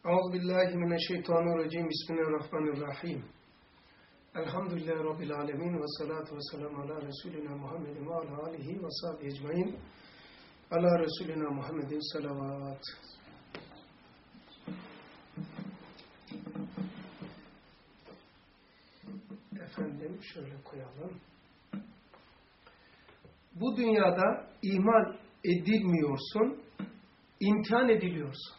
Euzubillahimineşşeytanirracim. Bismillahirrahmanirrahim. Elhamdülillahi Rabbil alemin. Ve salatu ve selamu ala Resulina Muhammedin ve ala alihi ve sahbihi ecmain. Ala Resulina Muhammedin salavat. Efendim şöyle koyalım. Bu dünyada ihmal edilmiyorsun, imtihan ediliyorsun.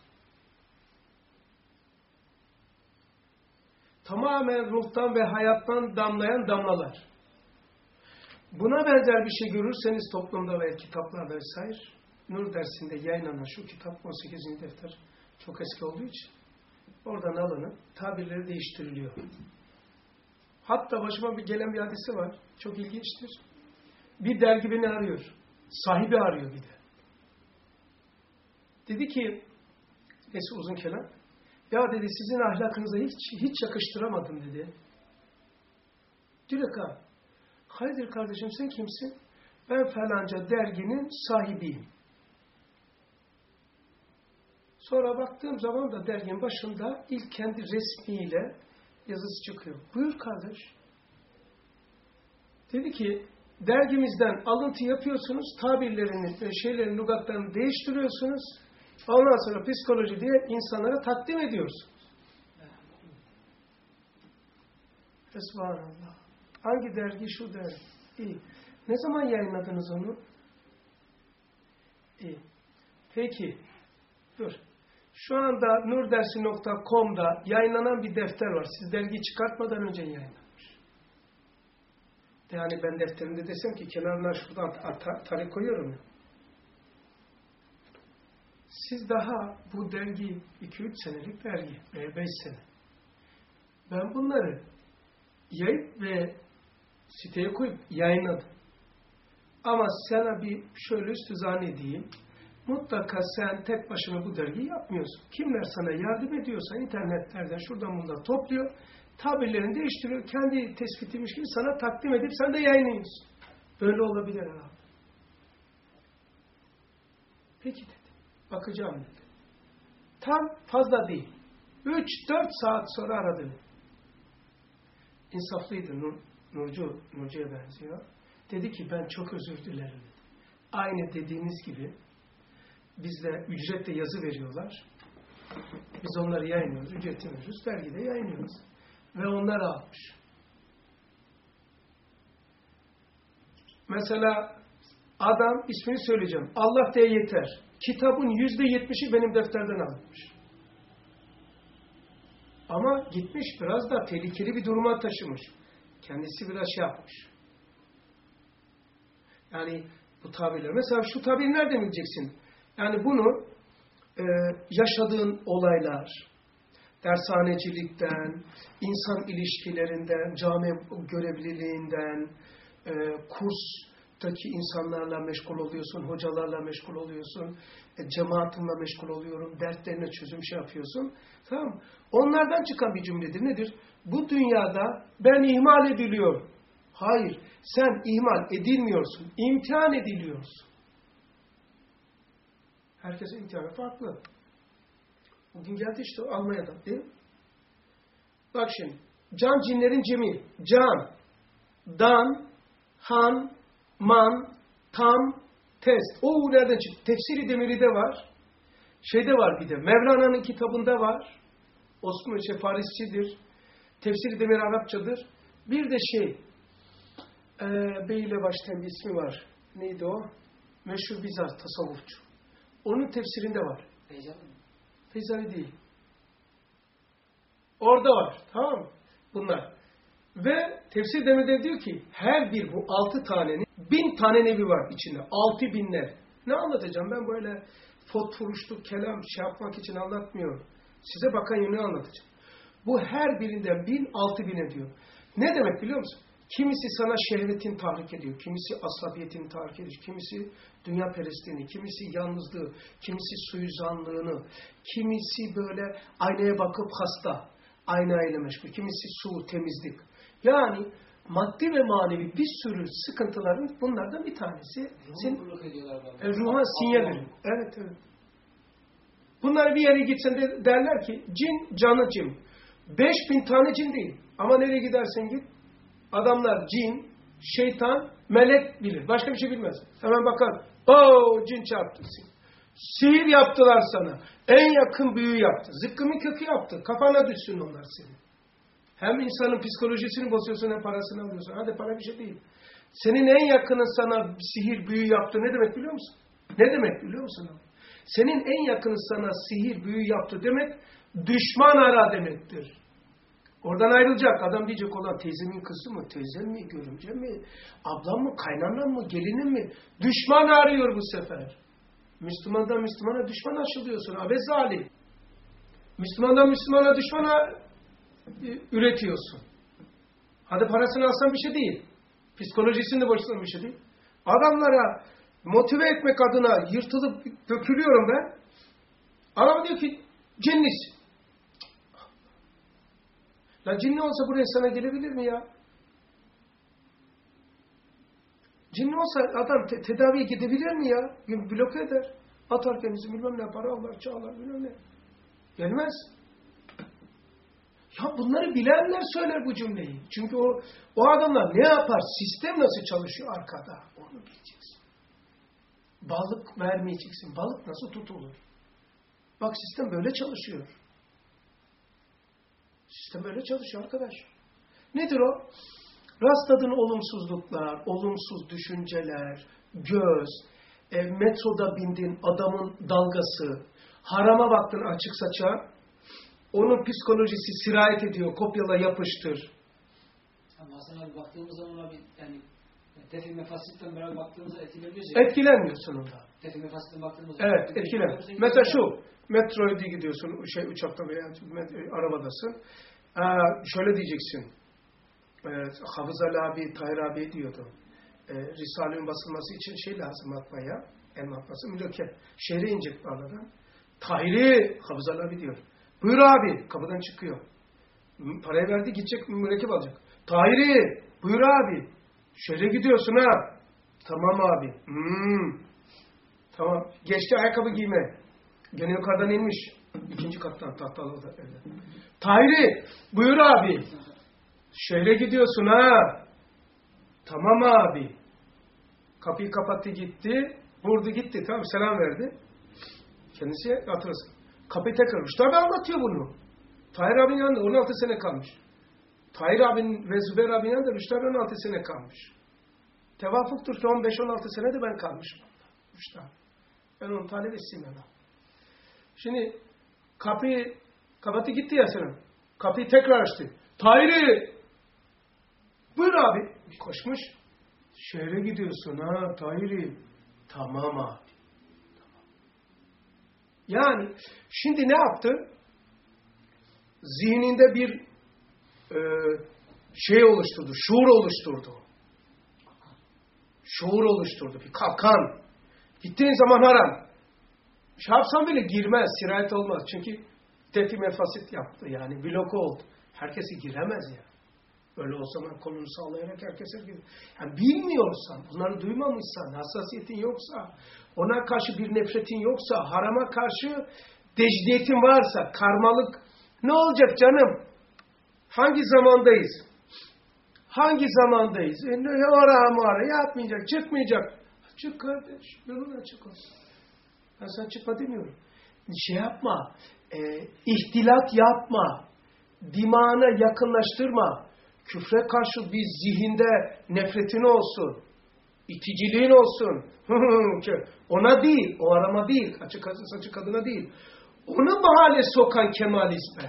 Tamamen ruhtan ve hayattan damlayan damlalar. Buna benzer bir şey görürseniz toplumda ve kitaplarda vesaire, Nur dersinde yayınlanan şu kitap 18. defter çok eski olduğu için oradan alınıp tabirleri değiştiriliyor. Hatta başıma gelen bir hadise var. Çok ilginçtir. Bir dergi beni arıyor. Sahibi arıyor bir de. Dedi ki, neyse uzun kelam. Ya dedi sizin ahlakınıza hiç yakıştıramadım dedi. Direkt abi. Hayırdır kardeşim sen kimsin? Ben falanca derginin sahibiyim. Sonra baktığım zaman da derginin başında ilk kendi resmiyle yazısı çıkıyor. Buyur kardeş. Dedi ki dergimizden alıntı yapıyorsunuz, tabirlerini, şeylerin, lügatlarını değiştiriyorsunuz. Ondan sonra psikoloji diye insanlara takdim ediyorsunuz. Esbhanallah. Hangi dergi? Şu dergi. İyi. Ne zaman yayınladınız onu? İyi. Peki. Dur. Şu anda nurdersi.com'da yayınlanan bir defter var. Siz dergiyi çıkartmadan önce yayınlanmış. Yani ben defterimde desem ki kenarına şuradan tarih koyuyorum ya. Siz daha bu dergi 2-3 senelik dergi veya 5 sene. Ben bunları yayıp ve siteye koyup yayınladım. Ama sana bir şöyle üstüzan edeyim. Mutlaka sen tek başına bu dergiyi yapmıyorsun. Kimler sana yardım ediyorsa internetlerden şuradan bundan topluyor. Tabirlerini değiştiriyor. Kendi tespitiymiş gibi sana takdim edip sen de yayınlıyorsun. Böyle olabilir abi. Peki dedi. Bakacağım dedi. Tam fazla değil. 3-4 saat sonra aradı. İnsaflıydı. Nurcu'ya benziyor. Dedi ki ben çok özür dilerim. Aynı dediğiniz gibi bizde ücretle yazı veriyorlar. Biz onları yayınlıyoruz. Ücretini veriyoruz. Dergide yayınlıyoruz. Ve onlar almış. Mesela adam ismini söyleyeceğim. Allah diye yeter. Kitabın %70'i benim defterden alınmış. Ama gitmiş biraz da tehlikeli bir duruma taşımış. Kendisi biraz şey yapmış. Yani bu tabirler. Mesela şu tabiri nereden bileceksin? Yani bunu yaşadığın olaylar, dershanecilikten, insan ilişkilerinden, cami görevliliğinden, kurstaki insanlarla meşgul oluyorsun, hocalarla meşgul oluyorsun, cemaatinle meşgul oluyorum, dertlerine çözüm şey yapıyorsun. Tamam mı? Onlardan çıkan bir cümledir. Nedir? Bu dünyada ben ihmal ediliyorum. Hayır, sen ihmal edilmiyorsun, imtihan ediliyorsun. Herkesin imtihanı farklı. Bugün geldi işte Almanya'dan değil mi? Bak şimdi, can cinlerin cemi, can, dan, han, man, tam, test. O nereden çıktı? Tefsiri Demiri'de var. Şeyde var bir de. Mevlana'nın kitabında var. Osmanlı Farisçidir. Tefsiri Demiri Arapçadır. Bir de B ile başlayan bir ismi var. Neydi o? Meşhur Bizans tasavvufçu. Onun tefsirinde var. Feyzani değil. Orada var. Tamam mı? Bunlar. Ve tefsir Demir'de diyor ki her bir bu 6 tanenin 1000 tane nevi var içinde. 6000'ler. Ne anlatacağım? Ben böyle fotfuruşluk, kelam yapmak için anlatmıyorum. Size bakan yönünü anlatacağım. Bu her birinden 1000, 6000'e diyor. Ne demek biliyor musun? Kimisi sana şehvetin tahrik ediyor, kimisi asabiyetini tahrik ediyor, kimisi dünya perestliğini, kimisi yalnızlığı, kimisi suizanlığını, kimisi böyle aynaya bakıp hasta, aynayla meşgul, kimisi su, temizlik. Yani maddi ve manevi bir sürü sıkıntıların bunlardan bir tanesi. Ruha sinyal veriyor. Evet. Bunlar bir yere gitsen de derler ki cin canı cin. 5000 tane cin değil. Ama nereye gidersen git. Adamlar cin, şeytan, melek bilir. Başka bir şey bilmez. Hemen bakar. Cin çarptı. Sihir yaptılar sana. En yakın büyü yaptı. Zıkkımın kökü yaptı. Kafana düşsün onlar senin. Hem insanın psikolojisini bozuyorsun hem parasını alıyorsun. Hadi para bir şey değil. Senin en yakının sana sihir büyü yaptı. Ne demek biliyor musun? Ne demek biliyor musun? Senin en yakının sana sihir büyü yaptı demek düşman ara demektir. Oradan ayrılacak. Adam diyecek olan teyzemin kızı mı? Teyzem mi? Görümcem mi? Ablam mı? Kaynanam mı? Gelinim mi? Düşman arıyor bu sefer. Müslümandan Müslümana düşman aşılıyorsun. Abezzali. Müslümandan Müslümana düşmana üretiyorsun. Hadi parasını alsan bir şey değil. Psikolojisini de boşsan bir şey değil. Adamlara motive etmek adına yırtılıp dökülüyorum ben. Adam diyor ki cinnis. La cinni olsa buraya sana gelebilir mi ya? Cinni olsa adam tedaviye gidebilir mi ya? Bloke eder. Atar kendisi bilmem ne para alır, çağlar bilmem ne. Gelmez. Ya bunları bilenler söyler bu cümleyi. Çünkü o adamlar ne yapar? Sistem nasıl çalışıyor arkada? Onu bileceksin. Balık vermeyeceksin. Balık nasıl tutulur? Bak sistem böyle çalışıyor. Sistem böyle çalışıyor arkadaş. Nedir o? Rastladığın olumsuzluklar, olumsuz düşünceler, göz, metroda bindin adamın dalgası, harama baktın açık saça, onun psikolojisi sirayet ediyor, kopyala yapıştır. Ama Hasan abi baktığımız zaman abi yani tefi mefasitten beraber baktığımızda etkileniyoruz ya. Etkilenmiyorsun onda. Tefi mefasitten baktığımızda. Evet, etkilen. Mesela şu, metroya gidiyorsun, uçakta veya arabadasın. Şöyle diyeceksin. Hafız Ali abi, Tahir abi diyordu. Risale'nin basılması için şey lazım matbaaya. El matbaası mürekkep. Şehre inecek bağladan. Tahir'i Hafız Ali abi diyor. Buyur abi. Kapıdan çıkıyor. Parayı verdi gidecek mürekkep alacak. Tahir'i buyur abi. Şehre gidiyorsun ha. Tamam abi. Tamam. Geçti ayakkabı giyme. Gene yukarıdan inmiş. 2. kattan tahtalı da evde. Tahir'i buyur abi. Şehre gidiyorsun ha. Tamam abi. Kapıyı kapattı gitti. Vurdu gitti. Tamam selam verdi. Kendisi hatırlasın. Kapıyı tekrar. Rüştü abi anlatıyor bunu. Tahir abinin yanında 16 sene kalmış. Tahir abinin ve Zübeyir abinin yanında Rüştü abi 16 sene kalmış. Tevafuktur ki 15-16 sene de ben kalmışım. Rüştü abi. Ben onun talebesiyim ya. Şimdi kapıyı kapattı gitti ya senin. Kapıyı tekrar açtı. Tahir'i buyur abi. Koşmuş. Şehre gidiyorsun ha Tahir'i. Tamam abi. Tamam. Yani şimdi ne yaptı? Zihninde bir şey oluşturdu. Şuur oluşturdu. Şuur oluşturdu. Bir kalkan. Gittiğin zaman haram. Şey yapsan bile girmez. Sirayet olmaz. Çünkü tefi mefasit yaptı. Yani bloke oldu. Herkesi giremez ya. Öyle o zaman kolunu sallayarak herkese girer. Yani bilmiyorsan, bunları duymamışsan, hassasiyetin yoksa, ona karşı bir nefretin yoksa, harama karşı tecdiyetin varsa, karmalık ne olacak canım? Hangi zamandayız? Hangi zamandayız? Ara yapmayacak, çıkmayacak. Çık kardeş, yolun açık olsun. Ben sana çıkma demiyorum. Şey yapma, ihtilat yapma, dimağına yakınlaştırma. Küfre karşı bir zihinde nefretin olsun. İticiliğin olsun. Ona değil, o arama değil. Açık kadın saçı kadına değil. Onu bu hale sokan Kemalizme.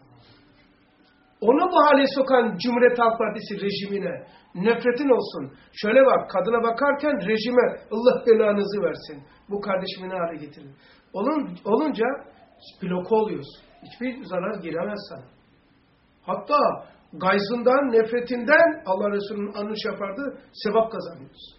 Onu bu hale sokan Cumhuriyet Halk Partisi rejimine nefretin olsun. Şöyle bak, kadına bakarken rejime Allah belanızı versin. Bu kardeşimi ne hale getirin. Olunca bloke oluyorsun. Hiçbir zarar giremez sana. Hatta gayzından, nefretinden Allah Resulü'nün anış yapardı, sevap kazanıyoruz.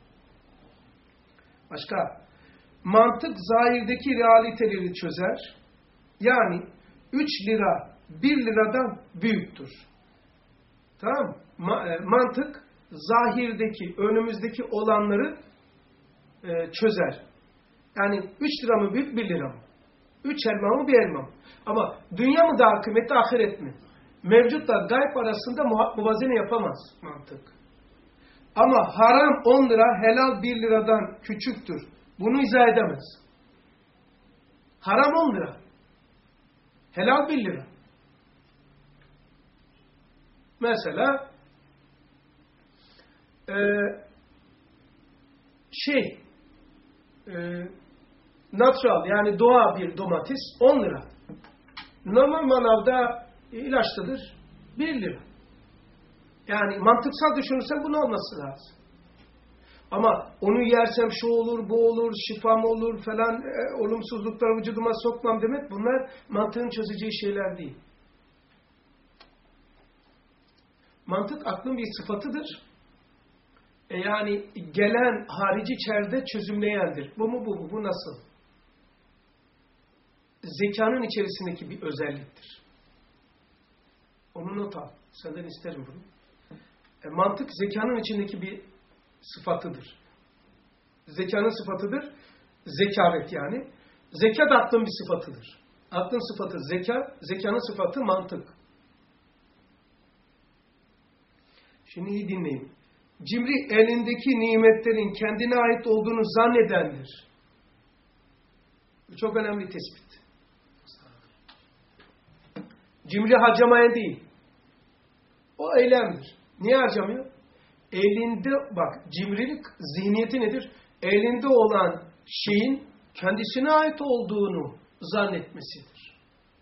Başka, mantık zahirdeki realiteleri çözer. Yani 3 lira 1 liradan büyüktür. Tamam mı? Mantık zahirdeki, önümüzdeki olanları çözer. Yani 3 lira mı büyük, 1 lira mı? 3 elma mı, 1 elma mı? Ama dünya mı daha kıymetli, ahiret mi? Mevcutla gayb arasında muvazene yapamaz mantık. Ama haram 10 lira, helal 1 liradan küçüktür. Bunu izah edemez. Haram 10 lira. Helal 1 lira. Mesela natural yani doğa bir domates 10 lira. Normal manavda ilaçlıdır 1 lira. Yani mantıksal düşünürsen bunu olması lazım. Ama onu yersem şu olur, bu olur, şifam olur falan, olumsuzlukları vücuduma sokmam demek, bunlar mantığın çözeceği şeyler değil. Mantık aklın bir sıfatıdır. Yani gelen harici çerde çözümleyendir. Bu mu, bu mu, bu nasıl? Zekanın içerisindeki bir özelliktir. Onu not al. Senden isterim bunu. Mantık zekanın içindeki bir sıfatıdır. Zekanın sıfatıdır. Zekavet yani. Zeka da aklın bir sıfatıdır. Aklın sıfatı zeka, zekanın sıfatı mantık. Şimdi iyi dinleyin. Cimri elindeki nimetlerin kendine ait olduğunu zannedendir. Bu çok önemli tespit. Cimri harcamaya değil. O eylemdir. Niye harcamıyor? Elinde, bak cimrilik zihniyeti nedir? Elinde olan şeyin kendisine ait olduğunu zannetmesidir.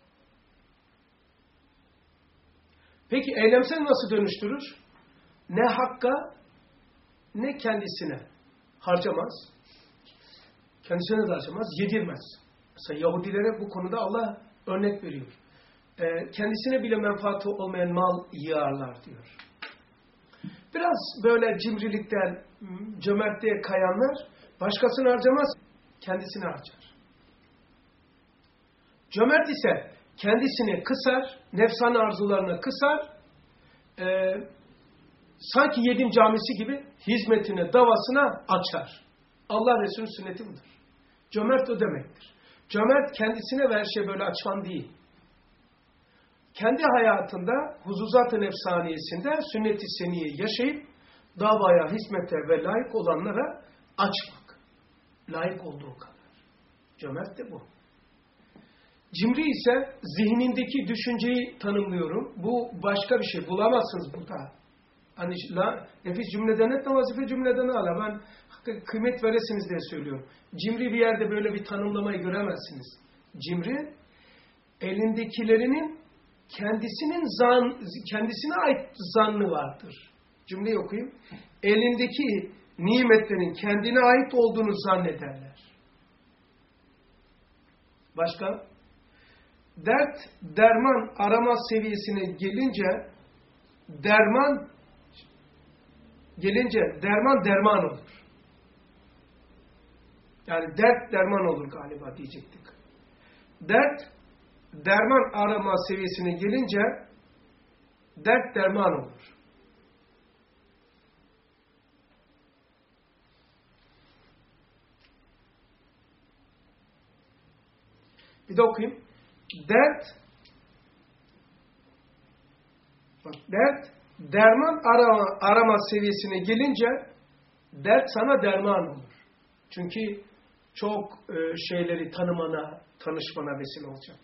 Peki eylemsel nasıl dönüştürür? Ne hakka ne kendisine harcamaz. Kendisine de harcamaz, yedirmez. Mesela Yahudilere bu konuda Allah örnek veriyor. Kendisine bile menfaati olmayan mal yığarlar diyor. Biraz böyle cimrilikten, cömertliğe kayanlar başkasını harcamaz, kendisini harcar. Cömert ise kendisini kısar, nefsani arzularına kısar, sanki yedim camisi gibi hizmetine, davasına açar. Allah Resulü'nün sünneti budur. Cömert o demektir. Cömert kendisine ve her şey böyle açan değil. Kendi hayatında huzuzat-ı nefsaniyesinde sünnet-i seniyeyi yaşayıp davaya, hizmete ve layık olanlara açmak. Layık olduğu kadar. Cömert de bu. Cimri ise zihnindeki düşünceyi tanımlıyorum. Bu başka bir şey. Bulamazsınız burada. Hani nefis cümleden etme, vazife cümleden ala. Ben kıymet veresiniz diye söylüyorum. Cimri bir yerde böyle bir tanımlamayı göremezsiniz. Cimri, elindekilerinin kendisine ait zannı vardır. Cümleyi okuyayım. Elindeki nimetlerin kendine ait olduğunu zannederler. Başka? Dert, derman arama seviyesine gelince derman olur. Yani dert derman olur galiba diyecektik. Dert, derman arama seviyesine gelince dert derman olur. Bir de okuyayım. Dert, derman arama seviyesine gelince dert sana derman olur. Çünkü çok şeyleri tanımana, tanışmana vesile olacak.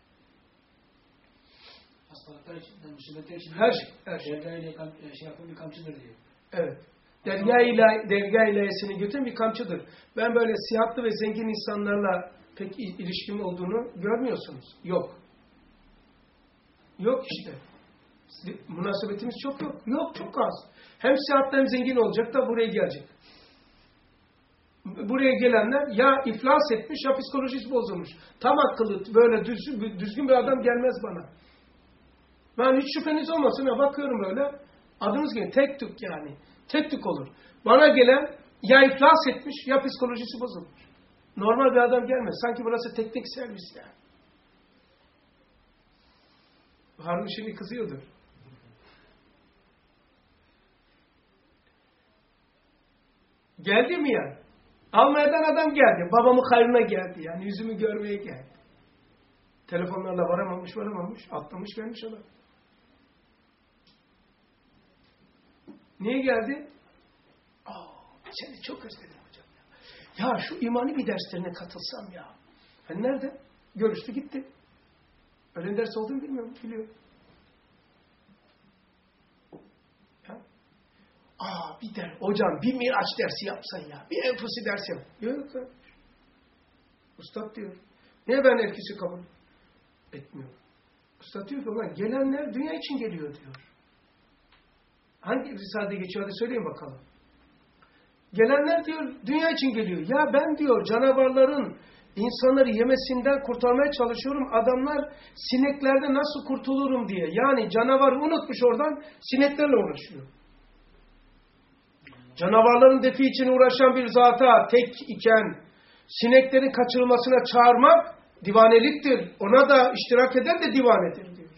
Hastalıklar için, musibetler için her şey. Yapan bir kamçıdır diyor. Evet. Derya ilahiyesini götüren bir kamçıdır. Ben böyle sihatlı ve zengin insanlarla pek ilişkim olduğunu görmüyorsunuz. Yok. Yok işte. Münasebetimiz çok yok. Yok, çok az. Hem sihatlı hem zengin olacak da buraya gelecek. Buraya gelenler ya iflas etmiş ya psikolojisi bozulmuş. Tam akıllı böyle düzgün bir adam gelmez bana. Ben hiç şüpheniz olmasın ya, bakıyorum böyle. Adınız gibi tek tük yani. Tek tük olur. Bana gelen ya iflas etmiş ya psikolojisi bozulmuş. Normal bir adam gelmez. Sanki burası teknik servis yani. Harun şimdi kızıyordur. Geldi mi yani? Almanya'dan adam geldi. Babamın hayrına geldi yani. Yüzümü görmeye geldi. Telefonlarla varamamış, atlamış gelmiş adam. Niye geldi? Seni çok özledim hocam. Ya şu imani bir derslerine katılsam ya. Hani nerede? Görüştü gitti. Öyle ders olduğunu bilmiyorum. Biliyor. Ya. Hocam bir Miraç dersi yapsan ya. Bir enfusi dersi yap. Yok. Ustad diyor. Niye ben etkisi kabul etmiyorum? Ustad diyor ki ulan gelenler dünya için geliyor diyor. Hangi risalede geçiyor? Hadi söyleyin bakalım. Gelenler diyor dünya için geliyor. Ya ben diyor canavarların insanları yemesinden kurtarmaya çalışıyorum. Adamlar sineklerden nasıl kurtulurum diye. Yani canavar unutmuş oradan sineklerle uğraşıyor. Canavarların defi için uğraşan bir zata tek iken sineklerin kaçırılmasına çağırmak divaneliktir. Ona da iştirak eden de divanedir diyor.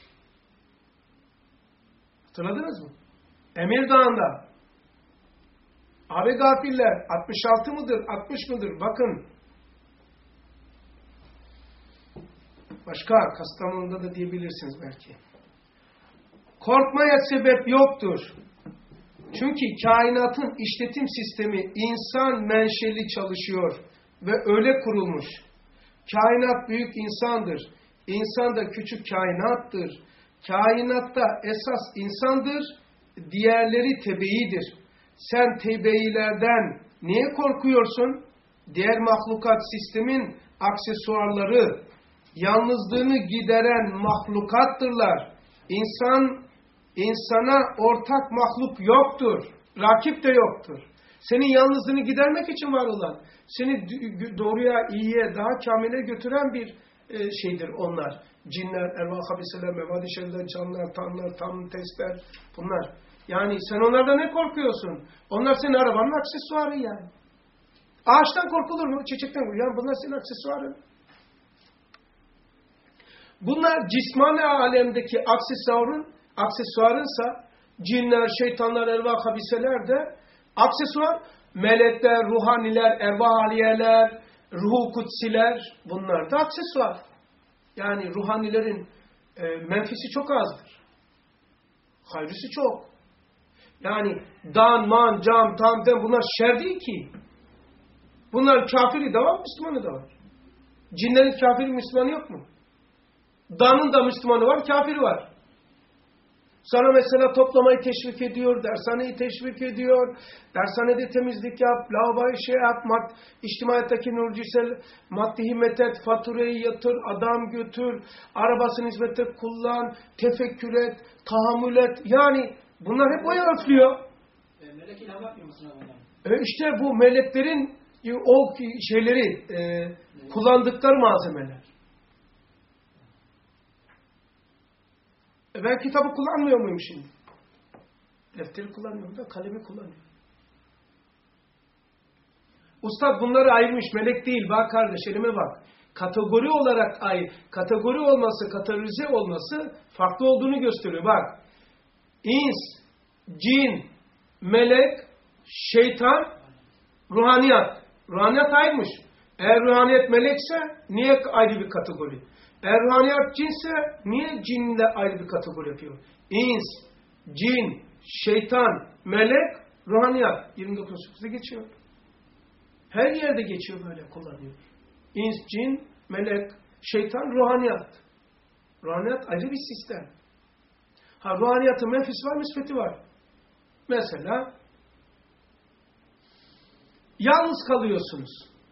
Hatırladınız mı? Emir Dağı'nda abi gafiller 66 mıdır 60 mıdır bakın. Başka Kastamonu'da da diyebilirsiniz belki. Korkmaya sebep yoktur. Çünkü kainatın işletim sistemi insan menşeli çalışıyor ve öyle kurulmuş. Kainat büyük insandır. İnsan da küçük kainattır. Kainatta esas insandır. Diğerleri tebeidir. Sen tebeilerden niye korkuyorsun? Diğer mahlukat sistemin aksesuarları, yalnızlığını gideren mahlukattırlar. İnsana ortak mahluk yoktur. Rakip de yoktur. Senin yalnızlığını gidermek için var olan, seni doğruya, iyiye, daha kamile götüren bir şeydir onlar. Cinler, ervah habiseler, mevadi şerler, canlar, tanrılar, tam testler, bunlar. Yani sen onlardan ne korkuyorsun? Onlar senin arabanın aksesuarı yani. Ağaçtan korkulur mu? Çiçekten korkulur. Yani bunlar senin aksesuarın. Bunlar cismani alemdeki aksesuarınsa cinler, şeytanlar, ervah habiseler de aksesuar. Melekler, ruhaniler, ervah aliyeler, ruhu kutsiler bunlar da aksesuar. Yani ruhanilerin menfisi çok azdır. Hayrısı çok. Yani dan, man, cam, tam, dem bunlar şer değil ki. Bunlar kafiri de var, Müslümanı da var. Cinlerin kafiri, Müslümanı yok mu? Danın da Müslümanı var, kafiri var. Sana mesela toplamayı teşvik ediyor, dershaneyi teşvik ediyor. Dershanede temizlik yap, lavaboyu yap, içtimaiyetteki nurcisel maddi himmet et, faturayı yatır, adam götür, arabasını hizmette kullan, tefekkür et, tahammül et. Yani bunlar hep o öflüyor. Melek ilham yapmıyor musun bunlar? İşte bu meleklerin o şeyleri kullandıkları malzemeler. Ben kitabı kullanmıyor muyum şimdi? Defteri kullanmıyorum da kalemi kullanıyorum. Ustad bunları ayırmış. Melek değil. Bak kardeş elime bak. Kategori olarak kategori olması, kategorize olması farklı olduğunu gösteriyor. Bak. İns, cin, melek, şeytan, ruhaniyat. Ruhaniyat ayrılmış. Eğer ruhaniyet melekse niye ayrı bir kategori? Eğer ruhaniyat cinse niye cinle ayrı bir kategori yapıyor? İns, cin, şeytan, melek, ruhaniyat. 29.8'de geçiyor. Her yerde geçiyor böyle kullanıyor. İns, cin, melek, şeytan, ruhaniyat. Ruhaniyat ayrı bir sistem. Ruhaniyatın menfisi var, müsbeti var. Mesela yalnız kalıyorsunuz.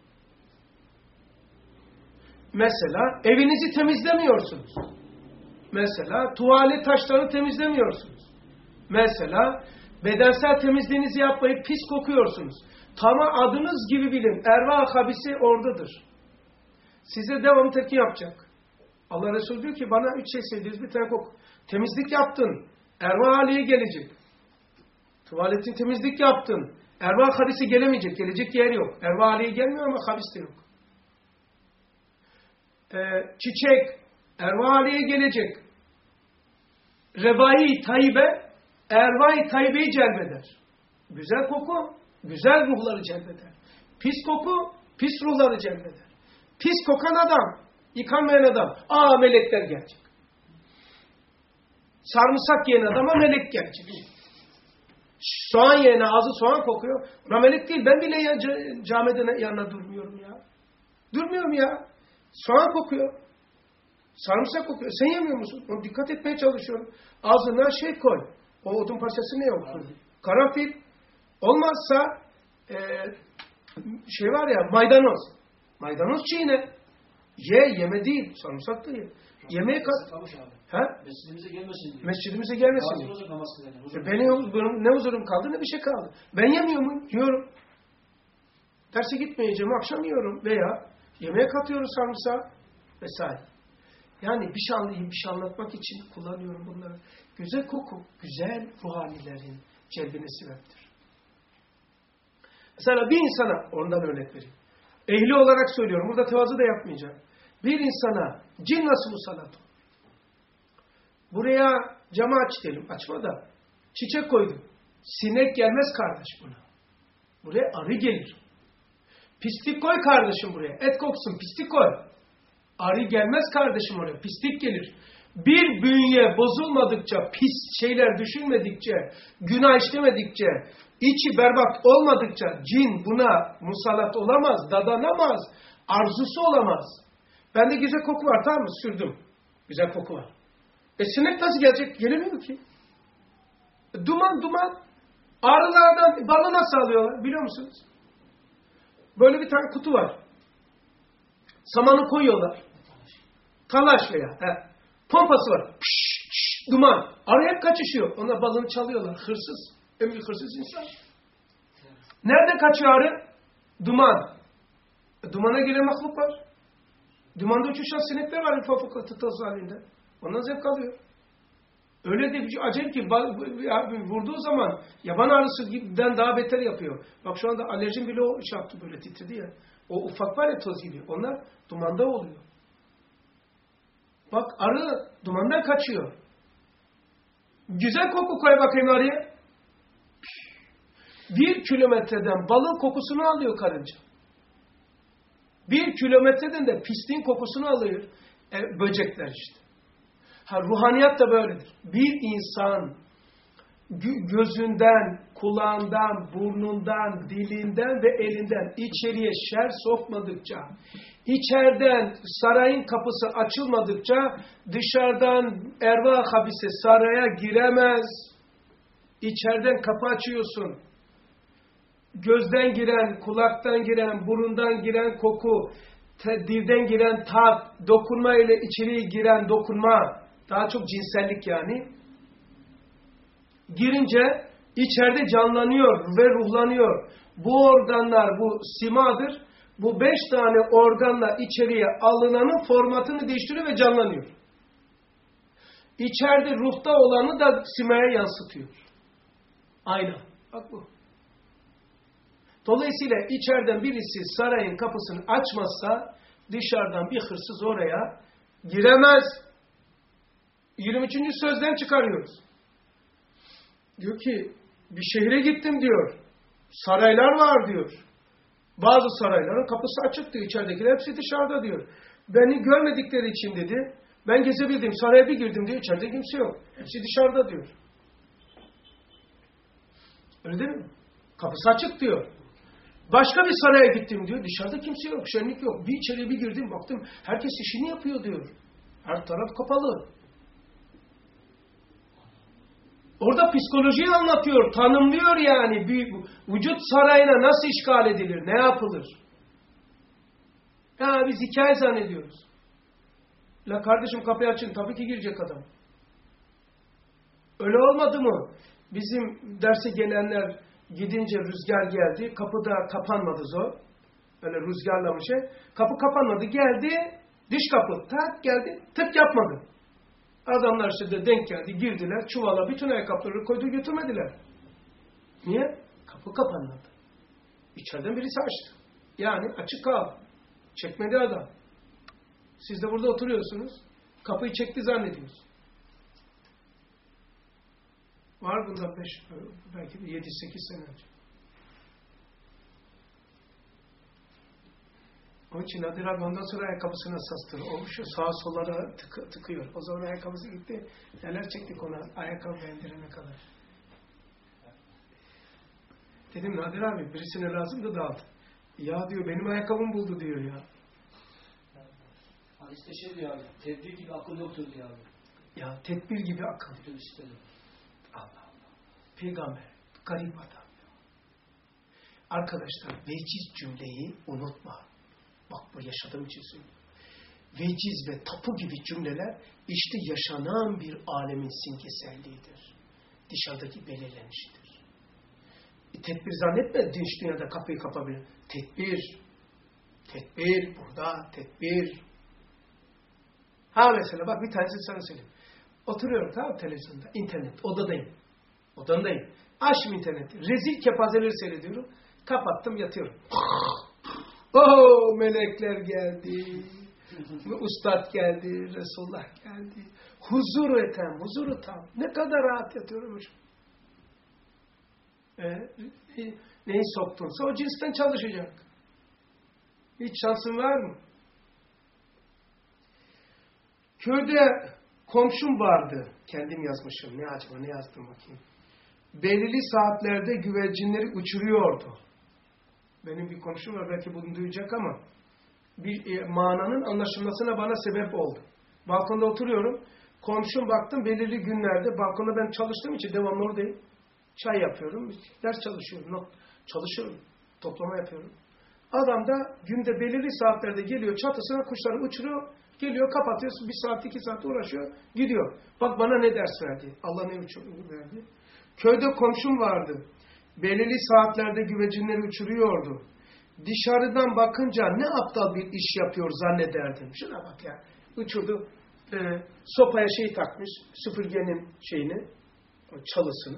Mesela evinizi temizlemiyorsunuz. Mesela tuvalet taşlarını temizlemiyorsunuz. Mesela bedensel temizliğinizi yapmayıp pis kokuyorsunuz. Tamam adınız gibi bilin. Ervah habisi oradadır. Size devamlı tepki yapacak. Allah Resulü diyor ki bana 3 şey sevdiniz bir tane koku. Temizlik yaptın. Ervah haliye gelecek. Tuvaletin temizlik yaptın. Ervah habisi gelemeyecek. Gelecek yer yok. Ervah haliye gelmiyor ama habis de yok. Çiçek, ervah-ı gelecek. Revai tayyibe, ervai tayyibeyi celbeder. Güzel koku, güzel ruhları celbeder. Pis koku, pis ruhları celbeder. Pis kokan adam, Yıkanmayan adam. Melekler gelecek. Sarımsak yiyen adama melek gelecek. Soğan yiyene ağzı soğan kokuyor. Ona melek değil. Ben bile camide yanına durmuyorum ya. Durmuyorum ya. Soğan kokuyor. Sarımsak kokuyor. Sen yemiyor musun? Ona dikkat etmeye çalışıyorum. Ağzına şey koy. O odun parçası ne yok? Karanfil. Olmazsa şey var ya, maydanoz. Maydanoz çiğne. Yeme değil. Sarımsak da ye. Yemeğe kat. Mescidimize gelmesin diyor. Mescidimize gelmesin diyor. Benim ne huzurum kaldı ne bir şey kaldı. Ben yemiyor muyum? Yiyorum. Derse gitmeyeceğim. Akşam yiyorum. Veya yemeğe katıyoruz sarımsağı. Vesaire. Yani bir şey anlatmak için kullanıyorum bunları. Güzel koku, güzel ruhanilerin celbine sebeptir. Mesela bir insana, ondan örnek vereyim. Ehli olarak söylüyorum, burada tevazu da yapmayacağım. Bir insana cin nasıl musallat olur? Buraya camı aç diyelim, açma da çiçek koydum. Sinek gelmez kardeş buna. Buraya arı gelir. Pislik koy kardeşim buraya. Et koksun, pislik koy. Arı gelmez kardeşim oraya, pislik gelir. Bir bünye bozulmadıkça, pis şeyler düşünmedikçe, günah işlemedikçe, içi berbat olmadıkça cin buna musallat olamaz, dadanamaz, arzusu olamaz. Bende güzel koku var, tamam mı? Sürdüm. Güzel koku var. Sinek nasıl gelecek? Gelemiyor ki. Duman. Arılardan balı nasıl alıyorlar biliyor musunuz? Böyle bir tane kutu var. Samanı koyuyorlar. Talaş veya. Pompası var. Duman. Arı hep kaçışıyor. Onlar balını çalıyorlar. Hırsız. En büyük hırsız insan. Nerede kaçıyor arı? Duman. Dumana giren mahluk var. Dumanda uçuşan sinekler var. Ufak toz halinde. Ondan zevk alıyor. Öyle de bir acayip ki vurduğu zaman yaban arısından daha beter yapıyor. Bak şu anda alerjim bile o şey yaptı, böyle titredi ya. O ufak var ya, toz gibi. Onlar dumanda oluyor. Bak arı dumandan kaçıyor. Güzel koku koy bakayım arıya. 1 kilometreden balın kokusunu alıyor karınca. 1 kilometreden de pisliğin kokusunu alıyor böcekler işte. Ruhaniyat da böyledir. Bir insan gözünden, kulağından, burnundan, dilinden ve elinden içeriye şer sokmadıkça, içeriden sarayın kapısı açılmadıkça dışarıdan ervah habise saraya giremez. İçeriden kapı açıyorsun. Gözden giren, kulaktan giren, burundan giren koku, dilden giren tat, dokunma ile içeriye giren dokunma, daha çok cinsellik yani. Girince içeride canlanıyor ve ruhlanıyor. Bu organlar, bu simadır. Bu 5 tane organla içeriye alınanın formatını değiştiriyor ve canlanıyor. İçeride ruhta olanı da simaya yansıtıyor. Aynen. Bak bu. Dolayısıyla içeriden birisi sarayın kapısını açmazsa dışarıdan bir hırsız oraya giremez. 23. sözden çıkarıyoruz. Diyor ki bir şehre gittim diyor. Saraylar var diyor. Bazı sarayların kapısı açık diyor. İçeridekiler hepsi dışarıda diyor. Beni görmedikleri için dedi. Ben gezebildim. Saraya bir girdim diyor. İçeride kimse yok. Hepsi dışarıda diyor. Öyle değil mi? Kapısı açık diyor. Başka bir saraya gittim diyor. Dışarıda kimse yok. Şenlik yok. Bir içeriye bir girdim. Baktım herkes işini yapıyor diyor. Her taraf kapalı. Orada psikolojiyi anlatıyor. Tanımlıyor yani. Bir vücut sarayına nasıl işgal edilir? Ne yapılır? Ya biz hikaye zannediyoruz. La kardeşim kapıyı açın. Tabii ki girecek adam. Öyle olmadı mı? Bizim derse gelenler gidince rüzgar geldi. Kapı da kapanmadı zor. Öyle rüzgarla bir şey. Kapı kapanmadı. Geldi. Dış kapı. Tak geldi. Tık yapmadı. Adamlar işte de denk geldi. Girdiler. Çuvala bütün ayakkabıları koydu götürmediler. Niye? Kapı kapanmadı. İçeriden birisi açtı. Yani açık kaldı. Çekmedi adam. Siz de burada oturuyorsunuz. Kapıyı çekti zannediyorsunuz. Var bundan belki 7-8 sene önce. Onun için Nadir abi ondan sonra ayakkabısına sastır. O şu sağa sollara tıkıyor. O zaman ayakkabısı gitti. Neler çektik ona ayakkabı beğendirene kadar. Dedim Nadir abi birisine lazımdı da aldı. Ya diyor benim ayakkabım buldu diyor ya. Hadiste şey diyor abi. Tedbir gibi akıl yoktur diyor abi. Ya tedbir gibi akıl. Bütün istedim. Allah Allah. Peygamber garip adam. Arkadaşlar veciz cümleyi unutma. Bak bu yaşadığım için söylüyorum. Veciz ve tapu gibi cümleler işte yaşanan bir alemin simgeselliğidir. Dışarıdaki belirlenişidir. Tedbir zannetme dış dünyada kapıyı kapabilir. Tedbir. Tedbir burada. Tedbir. Ha mesela bak bir tanesi sana söyleyeyim. Oturuyorum tamam televizyonda. İnternet. Odadayım. Odamdayım. Açtım interneti. Rezil kepazeleri seyrediyorum. Kapattım yatıyorum. Oh melekler geldi. Ustad geldi. Resulullah geldi. Huzur etem. Huzuru tam. Ne kadar rahat yatıyorum. Neyi soktunsa o cinsten çalışacak. Hiç şansın var mı? Köyde komşum vardı. Kendim yazmışım. Ne acaba ne yazdım bakayım. Belirli saatlerde güvercinleri uçuruyordu. Benim bir komşum var belki bunu duyacak ama bir mananın anlaşılmasına bana sebep oldu. Balkonda oturuyorum. Komşum baktım belirli günlerde balkonda ben çalıştığım için devamlı oradayım. Çay yapıyorum. Ders çalışıyorum. Çalışıyorum. Toplama yapıyorum. Adam da günde belirli saatlerde geliyor çatısına kuşları uçuruyor. Geliyor kapatıyor. Bir saat 2 saat uğraşıyor. Gidiyor. Bak bana ne ders verdi. Allah ne verdi. Köyde komşum vardı. Belirli saatlerde güvercinleri uçuruyordu. Dışarıdan bakınca ne aptal bir iş yapıyor zannederdim. Şuna bak ya. Uçurdu. Sopaya şey takmış. Süpürgenin şeyini. Çalısını.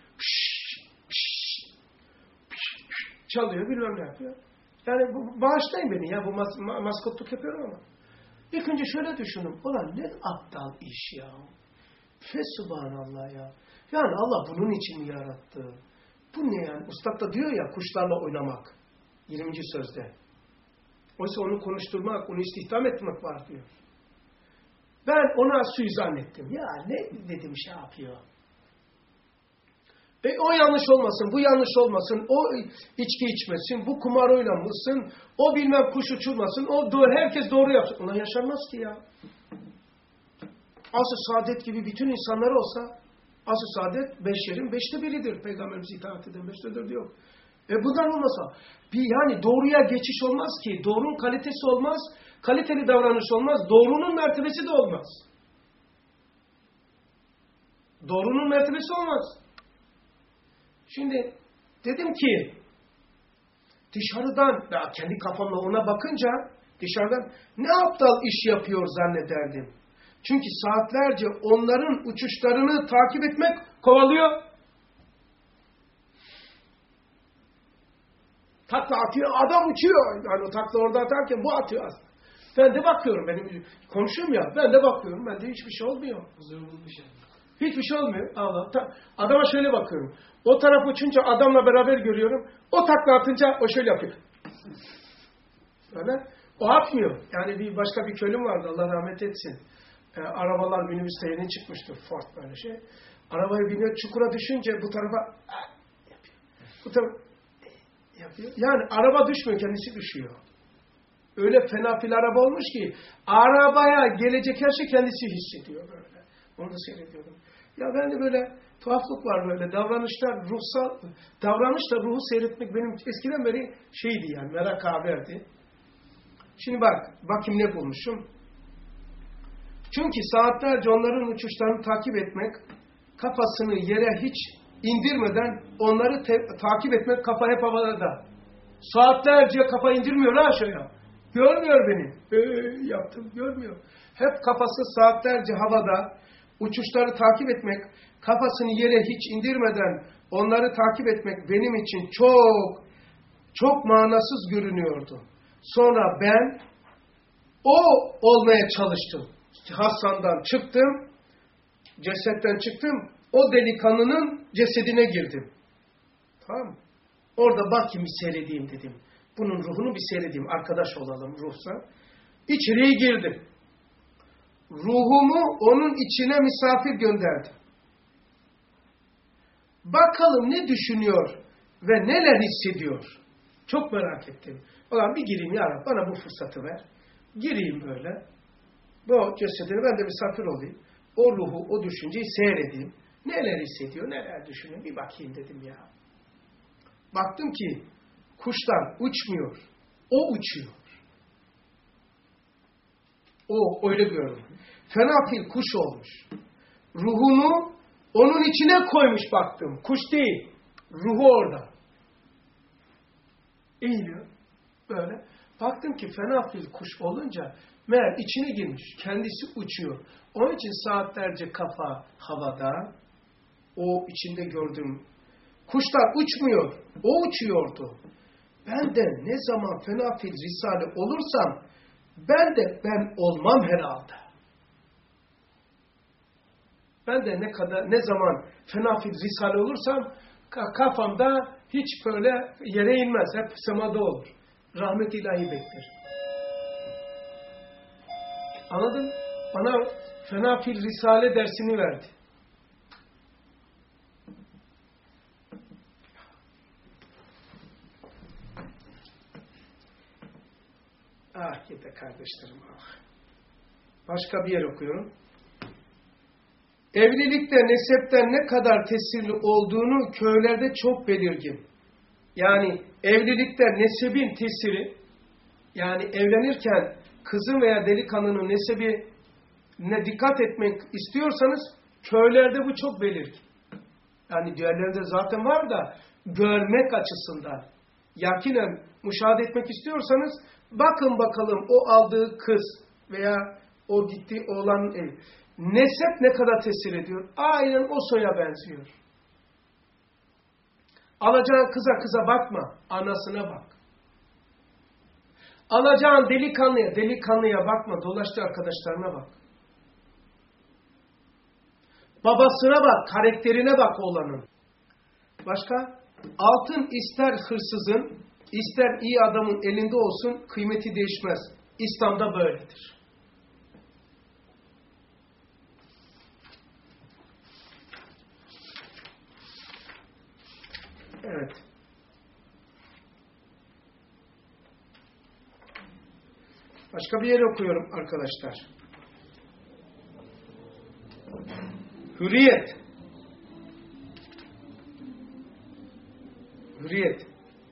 Çalıyor. Bilmem ne yapıyor. Yani bağışlayın beni ya. Bu maskotluk yapıyorum ama. İlk önce şöyle düşündüm. Ulan ne aptal iş ya. Fesubhanallah ya. Yani Allah bunun için mi yarattı? Bu ne yani? Ustad da diyor ya kuşlarla oynamak. 20. sözde. Oysa onu konuşturmak, onu istihdam etmek var diyor. Ben ona suizan ettim. Ya ne dedim şey yapıyor. O yanlış olmasın, bu yanlış olmasın, o içki içmesin, bu kumar oynamasın, o bilmem kuş uçurmasın, herkes doğru yapsın. Ulan yaşanmaz ki ya. Asıl saadet gibi bütün insanlar olsa, asıl saadet 5'lerin 5'te 1'idir. Peygamberimiz itaat eden 5'te 4'ü yok. Bundan olmasa, yani doğruya geçiş olmaz ki, doğrunun kalitesi olmaz, kaliteli davranış olmaz, doğrunun mertebesi de olmaz. Doğrunun mertebesi olmaz. Şimdi dedim ki dışarıdan kendi kafamla ona bakınca dışarıdan ne aptal iş yapıyor zannederdim. Çünkü saatlerce onların uçuşlarını takip etmek kovalıyor. Takla atıyor, adam uçuyor. Yani o takla orada atarken bu atıyor aslında. Ben de bakıyorum, benim komşum ya, ben de bakıyorum, bende hiçbir şey olmuyor. Hiçbir şey olmuyor. Allah. Adama şöyle bakıyorum. O taraf uçunca adamla beraber görüyorum. O takla atınca o şöyle yapıyor. Öyle. O atmıyor. Yani başka bir köylüm vardı. Allah rahmet etsin. Arabalar minibüste yeni çıkmıştır. Ford böyle şey. Arabaya biniyor. Çukura düşünce bu tarafa yapıyor. Bu tarafa yapıyor. Yani araba düşmüyor. Kendisi düşüyor. Öyle fena fil araba olmuş ki arabaya gelecek her şey kendisi hissediyor böyle. Onu da seyrediyorum. Ya ben de böyle tuhaflık var böyle. Davranışlar, davranışla ruhu seyretmek benim eskiden beri şeydi yani. Merak haberdi. Şimdi bakayım ne bulmuşum. Çünkü saatlerce onların uçuşlarını takip etmek, kafasını yere hiç indirmeden onları takip etmek, kafa hep havada. Saatlerce kafa indirmiyor aşağıya. Görmüyor beni. Yaptım, görmüyor. Hep kafası saatlerce havada, uçuşları takip etmek, kafasını yere hiç indirmeden onları takip etmek benim için çok, çok manasız görünüyordu. Sonra ben o olmaya çalıştım. Hasan'dan çıktım, cesetten çıktım, o delikanlının cesedine girdim. Tamam mı? Orada bakayım seyredeyim dedim. bunun ruhunu bir seyredeyim, arkadaş olalım ruhsa. İçeriye girdim. Ruhumu onun içine misafir gönderdim. Bakalım ne düşünüyor ve neler hissediyor. Çok merak ettim. Ulan bir gireyim ya Rabbi, bana bu fırsatı ver. Gireyim böyle. Bu cesedine ben de misafir olayım. O ruhu, o düşünceyi seyredeyim. Neler hissediyor, neler düşünüyor bir bakayım dedim ya. Baktım ki kuşlar uçmuyor. O uçuyor. O öyle gördüm. Fenafil kuş olmuş. Ruhunu onun içine koymuş baktım. Kuş değil. Ruhu orada. Eğiliyor. Böyle. Baktım ki fenafil kuş olunca meğer içine girmiş. Kendisi uçuyor. Onun için saatlerce kafa havada. O içinde gördüğüm kuşlar uçmuyor. O uçuyordu. Ben de ne zaman fenafil risale olursam ben de ben olmam herhalde. Ben de ne zaman fenafil risale olursam kafamda hiç böyle yere inmez. Hep semada olur. Rahmet ilahi bekler. Anladın? Bana fenafil risale dersini verdi. Ah gide kardeşlerim ah. Başka bir yer okuyorum. Evlilikte nesepten ne kadar tesirli olduğunu köylerde çok belirgin. Yani evlilikte nesebin tesiri, yani evlenirken kızın veya delikanlının nesebine dikkat etmek istiyorsanız köylerde bu çok belirgin. Yani diğerlerinde zaten var da görmek açısından, yakinen müşahede etmek istiyorsanız bakın bakalım o aldığı kız veya o gittiği oğlanın evi. Nesep ne kadar tesir ediyor? Aynen o soya benziyor. Alacağın kıza bakma, anasına bak. Alacağın delikanlıya bakma, dolaştığı arkadaşlarına bak. Babasına bak, karakterine bak oğlanın. Başka? Altın ister hırsızın, ister iyi adamın elinde olsun, kıymeti değişmez. İslam'da böyledir. Evet. Başka bir yere okuyorum arkadaşlar. Hürriyet. Hürriyet.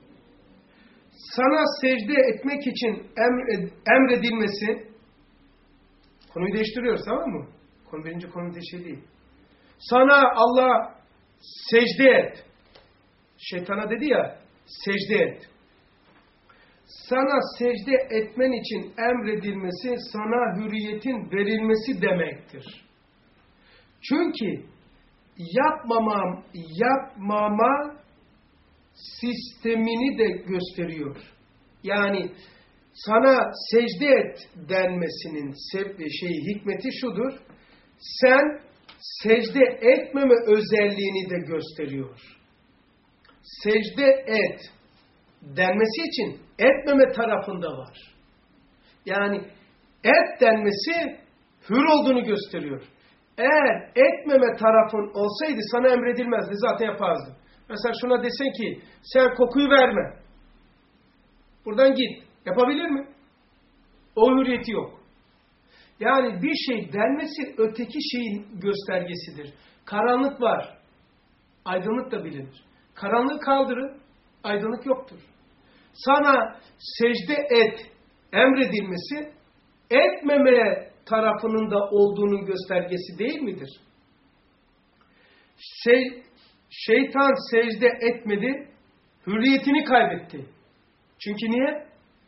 Sana secde etmek için emredilmesi, konuyu değiştiriyoruz tamam mı? Birinci konu şey değil. Sana Allah secde et. Şeytana dedi ya, secde et. Sana secde etmen için emredilmesi, sana hürriyetin verilmesi demektir. Çünkü yapmama sistemini de gösteriyor. Yani sana secde et denmesinin hikmeti şudur. Sen secde etmeme özelliğini de gösteriyor. Secde et denmesi için etmeme tarafında var. Yani et denmesi hür olduğunu gösteriyor. Eğer etmeme tarafın olsaydı sana emredilmezdi. Zaten yaparsın. Mesela şuna desen ki sen kokuyu verme. Buradan git. Yapabilir mi? O hürriyeti yok. Yani bir şey denmesi öteki şeyin göstergesidir. Karanlık var. Aydınlık da bilinir. Karanlığı kaldırın. Aydınlık yoktur. Sana secde et emredilmesi etmemeye tarafının da olduğunun göstergesi değil midir? Şeytan secde etmedi, hürriyetini kaybetti. Çünkü niye?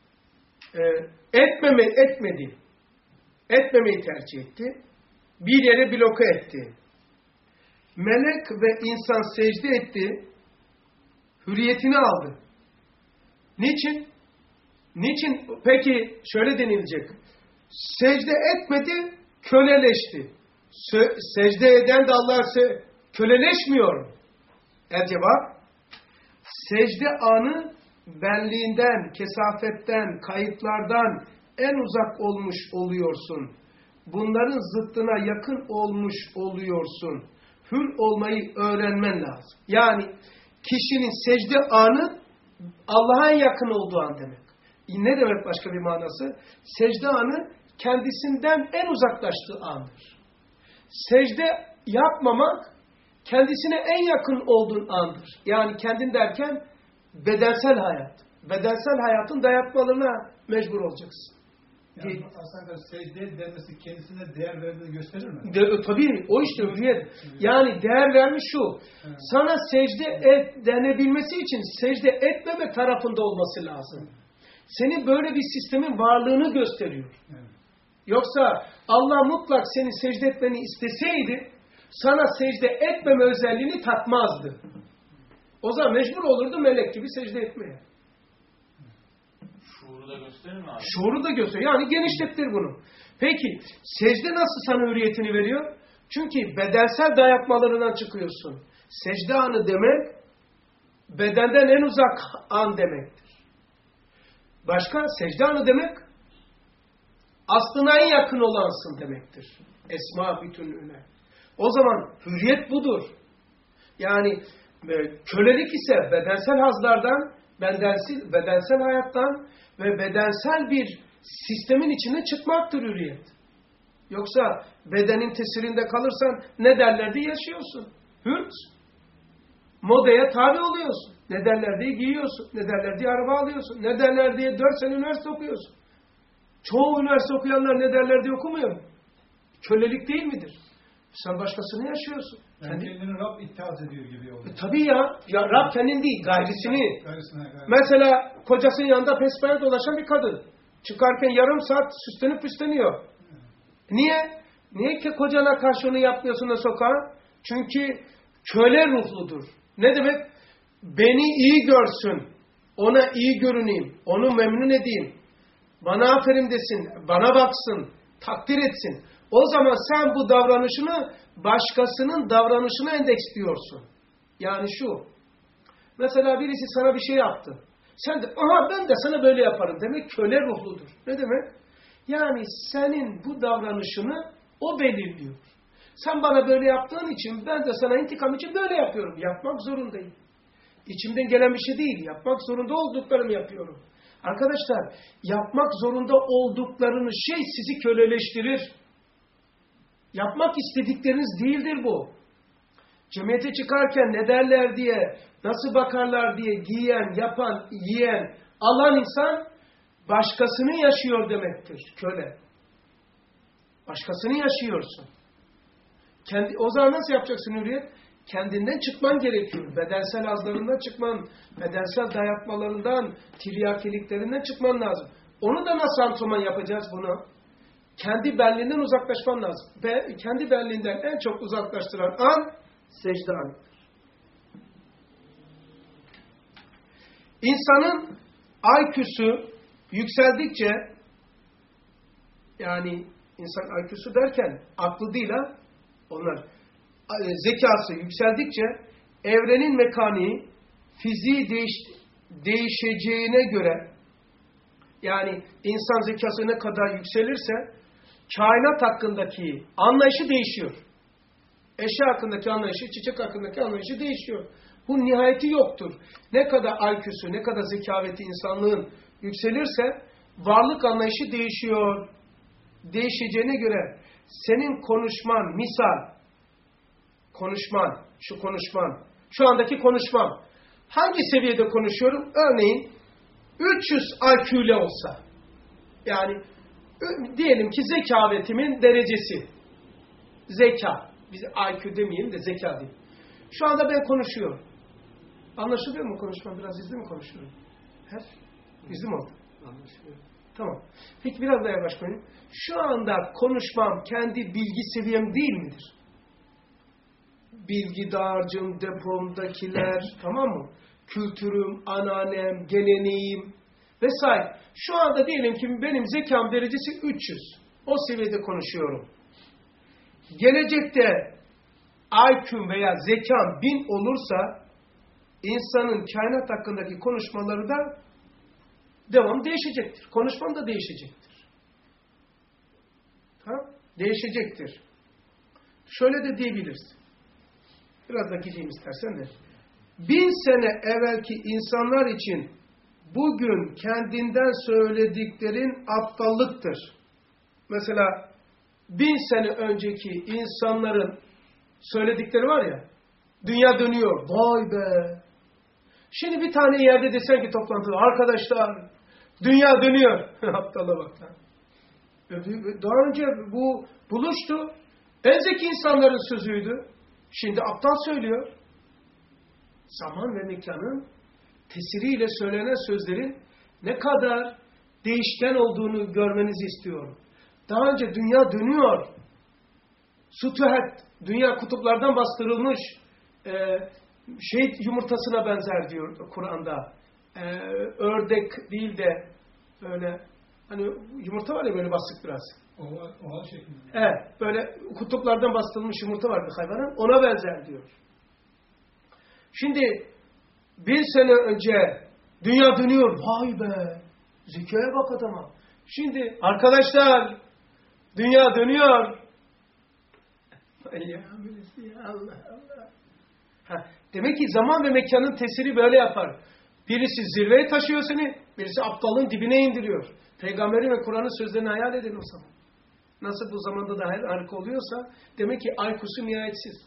Etmedi. Etmemeyi tercih etti. Bir yere bloke etti. Melek ve insan secde etti, hürriyetini aldı. Niçin? Niçin? Peki şöyle denilecek. Secde etmedi, köleleşti. Secde eden de Allah'a köleleşmiyor. Cevap, secde anı benliğinden, kesafetten, kayıtlardan en uzak olmuş oluyorsun. Bunların zıttına yakın olmuş oluyorsun. Hür olmayı öğrenmen lazım. Yani kişinin secde anı Allah'a en yakın olduğu an demek. Ne demek başka bir manası? Secde anı kendisinden en uzaklaştığı andır. Secde yapmamak kendisine en yakın olduğun andır. Yani kendin derken bedensel hayat. Bedensel hayatın dayatmalarına mecbur olacaksın. Yani aslında secde denmesi kendisine değer verdiğini gösterir mi? Tabii o işte hürriyet. Yani değer vermiş şu. Evet. Sana secde et denebilmesi için secde etmeme tarafında olması lazım. Senin böyle bir sistemin varlığını gösteriyor. Evet. Yoksa Allah mutlak seni secde etmeni isteseydi sana secde etmeme özelliğini takmazdı. O zaman mecbur olurdu melek gibi secde etmeye. Şuuru da gösterir mi abi? Şuuru da gösteriyor. Yani genişlettir bunu. Peki secde nasıl sana hürriyetini veriyor? Çünkü bedensel dayatmalarından çıkıyorsun. Secde anı demek bedenden en uzak an demektir. Başka secde anı demek aslına en yakın olansın demektir. Esma bütünlüğüne. O zaman hürriyet budur. Yani kölelik ise bedensel hazlardan, bedensel hayattan ve bedensel bir sistemin içine çıkmaktır hürriyet. Yoksa bedenin tesirinde kalırsan ne derler diye yaşıyorsun. Hürsün. Modaya tabi oluyorsun. Ne derler diye giyiyorsun. Ne derler diye araba alıyorsun. Ne derler diye 4 sene üniversite okuyorsun. Çoğu üniversite okuyanlar ne derler diye okumuyor mu? Kölelik değil midir? Sen başkasını yaşıyorsun. Yani kendini Rab itaat ediyor gibi oluyor. Tabii ya. Ya Rab kendin değil, gayrisini. Gayrisine. Mesela kocasının yanında pespaya dolaşan bir kadın. Çıkarken yarım saat süslenip püsleniyor. Niye? Niye ki kocana karşı onu yapmıyorsun da sokağa? Çünkü köle ruhludur. Ne demek? Beni iyi görsün. Ona iyi görüneyim. Onu memnun edeyim. Bana aferin desin. Bana baksın. Takdir etsin. O zaman sen bu davranışını başkasının davranışına endeksliyorsun. Yani şu. Mesela birisi sana bir şey yaptı. Sen de aha ben de sana böyle yaparım demek köle ruhludur. Ne demek? Yani senin bu davranışını o belirliyor. Sen bana böyle yaptığın için ben de sana intikam için böyle yapıyorum. Yapmak zorundayım. İçimden gelen bir şey değil. Yapmak zorunda olduklarımı yapıyorum. Arkadaşlar yapmak zorunda olduklarınız şey sizi köleleştirir. Yapmak istedikleriniz değildir bu. Cemiyete çıkarken ne derler diye, nasıl bakarlar diye giyen, yapan, yiyen, alan insan başkasını yaşıyor demektir. Köle. Başkasını yaşıyorsun. O zaman nasıl yapacaksın hürriyet? Kendinden çıkman gerekiyor. Bedensel hazlarından çıkman, bedensel dayatmalarından, tiryakiliklerinden çıkman lazım. Onu da nasıl antrenman yapacağız bunu? Kendi benliğinden uzaklaşman lazım. Ve kendi benliğinden en çok uzaklaştıran an secde anıdır. İnsanın IQ'su yükseldikçe, yani insan IQ'su derken aklı değil ha, onlar zekası yükseldikçe evrenin mekaniği, fiziği değişeceğine göre, yani insan zekası ne kadar yükselirse kainat hakkındaki anlayışı değişiyor. Eşya hakkındaki anlayışı, çiçek hakkındaki anlayışı değişiyor. Bu nihayeti yoktur. Ne kadar IQ'su, ne kadar zekaveti insanlığın yükselirse varlık anlayışı değişiyor. Değişeceğine göre senin konuşman, misal, konuşman, şu andaki konuşmam, hangi seviyede konuşuyorum? Örneğin 300 IQ ile olsa, yani diyelim ki zekavetimin derecesi, zeka, biz IQ demeyelim de zeka diyeyim. Şu anda ben konuşuyorum. Anlaşılıyor mu konuşmam? Biraz hızlı mı konuşuyorum? Hızlı mı oldu? Anlaşılıyor. Tamam. Peki biraz daha yavaş konuşayım. Şu anda konuşmam kendi bilgi seviyem değil midir? Bilgi dağarcığım, depomdakiler, tamam mı? Kültürüm, anneannem, geleneğim vesaire. Şu anda diyelim ki benim zekam derecesi 300. O seviyede konuşuyorum. Gelecekte IQ'm veya zekam 1000 olursa insanın kainat hakkındaki konuşmaları da devam değişecektir. Konuşman da değişecektir. Ha? Değişecektir. Şöyle de diyebiliriz. Biraz da gideyim istersen de. 1000 sene evvelki insanlar için bugün kendinden söylediklerin aptallıktır. Mesela 1000 sene önceki insanların söyledikleri var ya, dünya dönüyor, vay be. Şimdi bir tane yerde desen ki toplantıda, arkadaşlar, dünya dönüyor. Aptala bak lan. Daha önce bu buluştu. En zeki insanların sözüydü. Şimdi aptal söylüyor. Zaman ve mekanın tesiriyle söylenen sözlerin ne kadar değişken olduğunu görmenizi istiyorum. Daha önce dünya dönüyor. Sütühet, dünya kutuplardan bastırılmış şehit yumurtasına benzer diyor Kur'an'da. Ördek değil de böyle hani yumurta var ya böyle basık biraz. Oval şeklinde. Evet, böyle kutuplardan bastırılmış yumurta vardı hayvanın. Ona benzer diyor. Şimdi 1000 sene önce dünya dönüyor. Vay be! Zekaya bak adama. Şimdi arkadaşlar dünya dönüyor. Ya Allah Allah. Demek ki zaman ve mekanın tesiri böyle yapar. Birisi zirveye taşıyor seni, birisi aptalın dibine indiriyor. Peygamberin ve Kur'an'ın sözlerini hayal edin o zaman. Nasıl bu zamanda da harika oluyorsa demek ki aykusu nihayetsiz.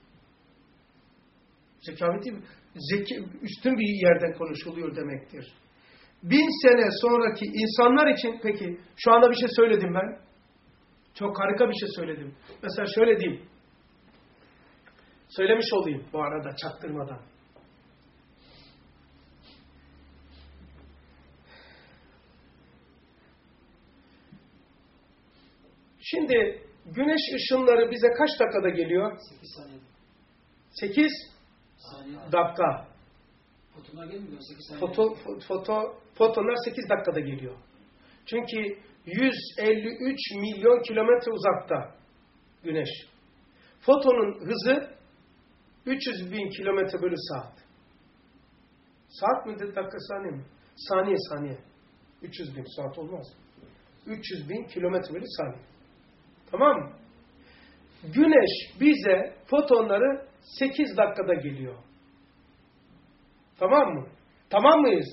Zekaveti üstün bir yerden konuşuluyor demektir. 1000 sene sonraki insanlar için peki şu anda bir şey söyledim ben. Çok harika bir şey söyledim. Mesela şöyle diyeyim. Söylemiş olayım bu arada çaktırmadan. Şimdi güneş ışınları bize kaç dakikada geliyor? 8 saniye. 8 dakika. Fotonlar gelmiyor 8 saniye. Fotonlar 8 dakikada geliyor. Çünkü 153 milyon kilometre uzakta güneş. Fotonun hızı 300 bin kilometre bölü saat. Saat mi dedi, dakika, saniye mi? Saniye. 300 bin saat olmaz. 300 bin kilometre bölü saniye. Tamam mı? Güneş bize fotonları 8 dakikada geliyor. Tamam mı? Tamam mıyız?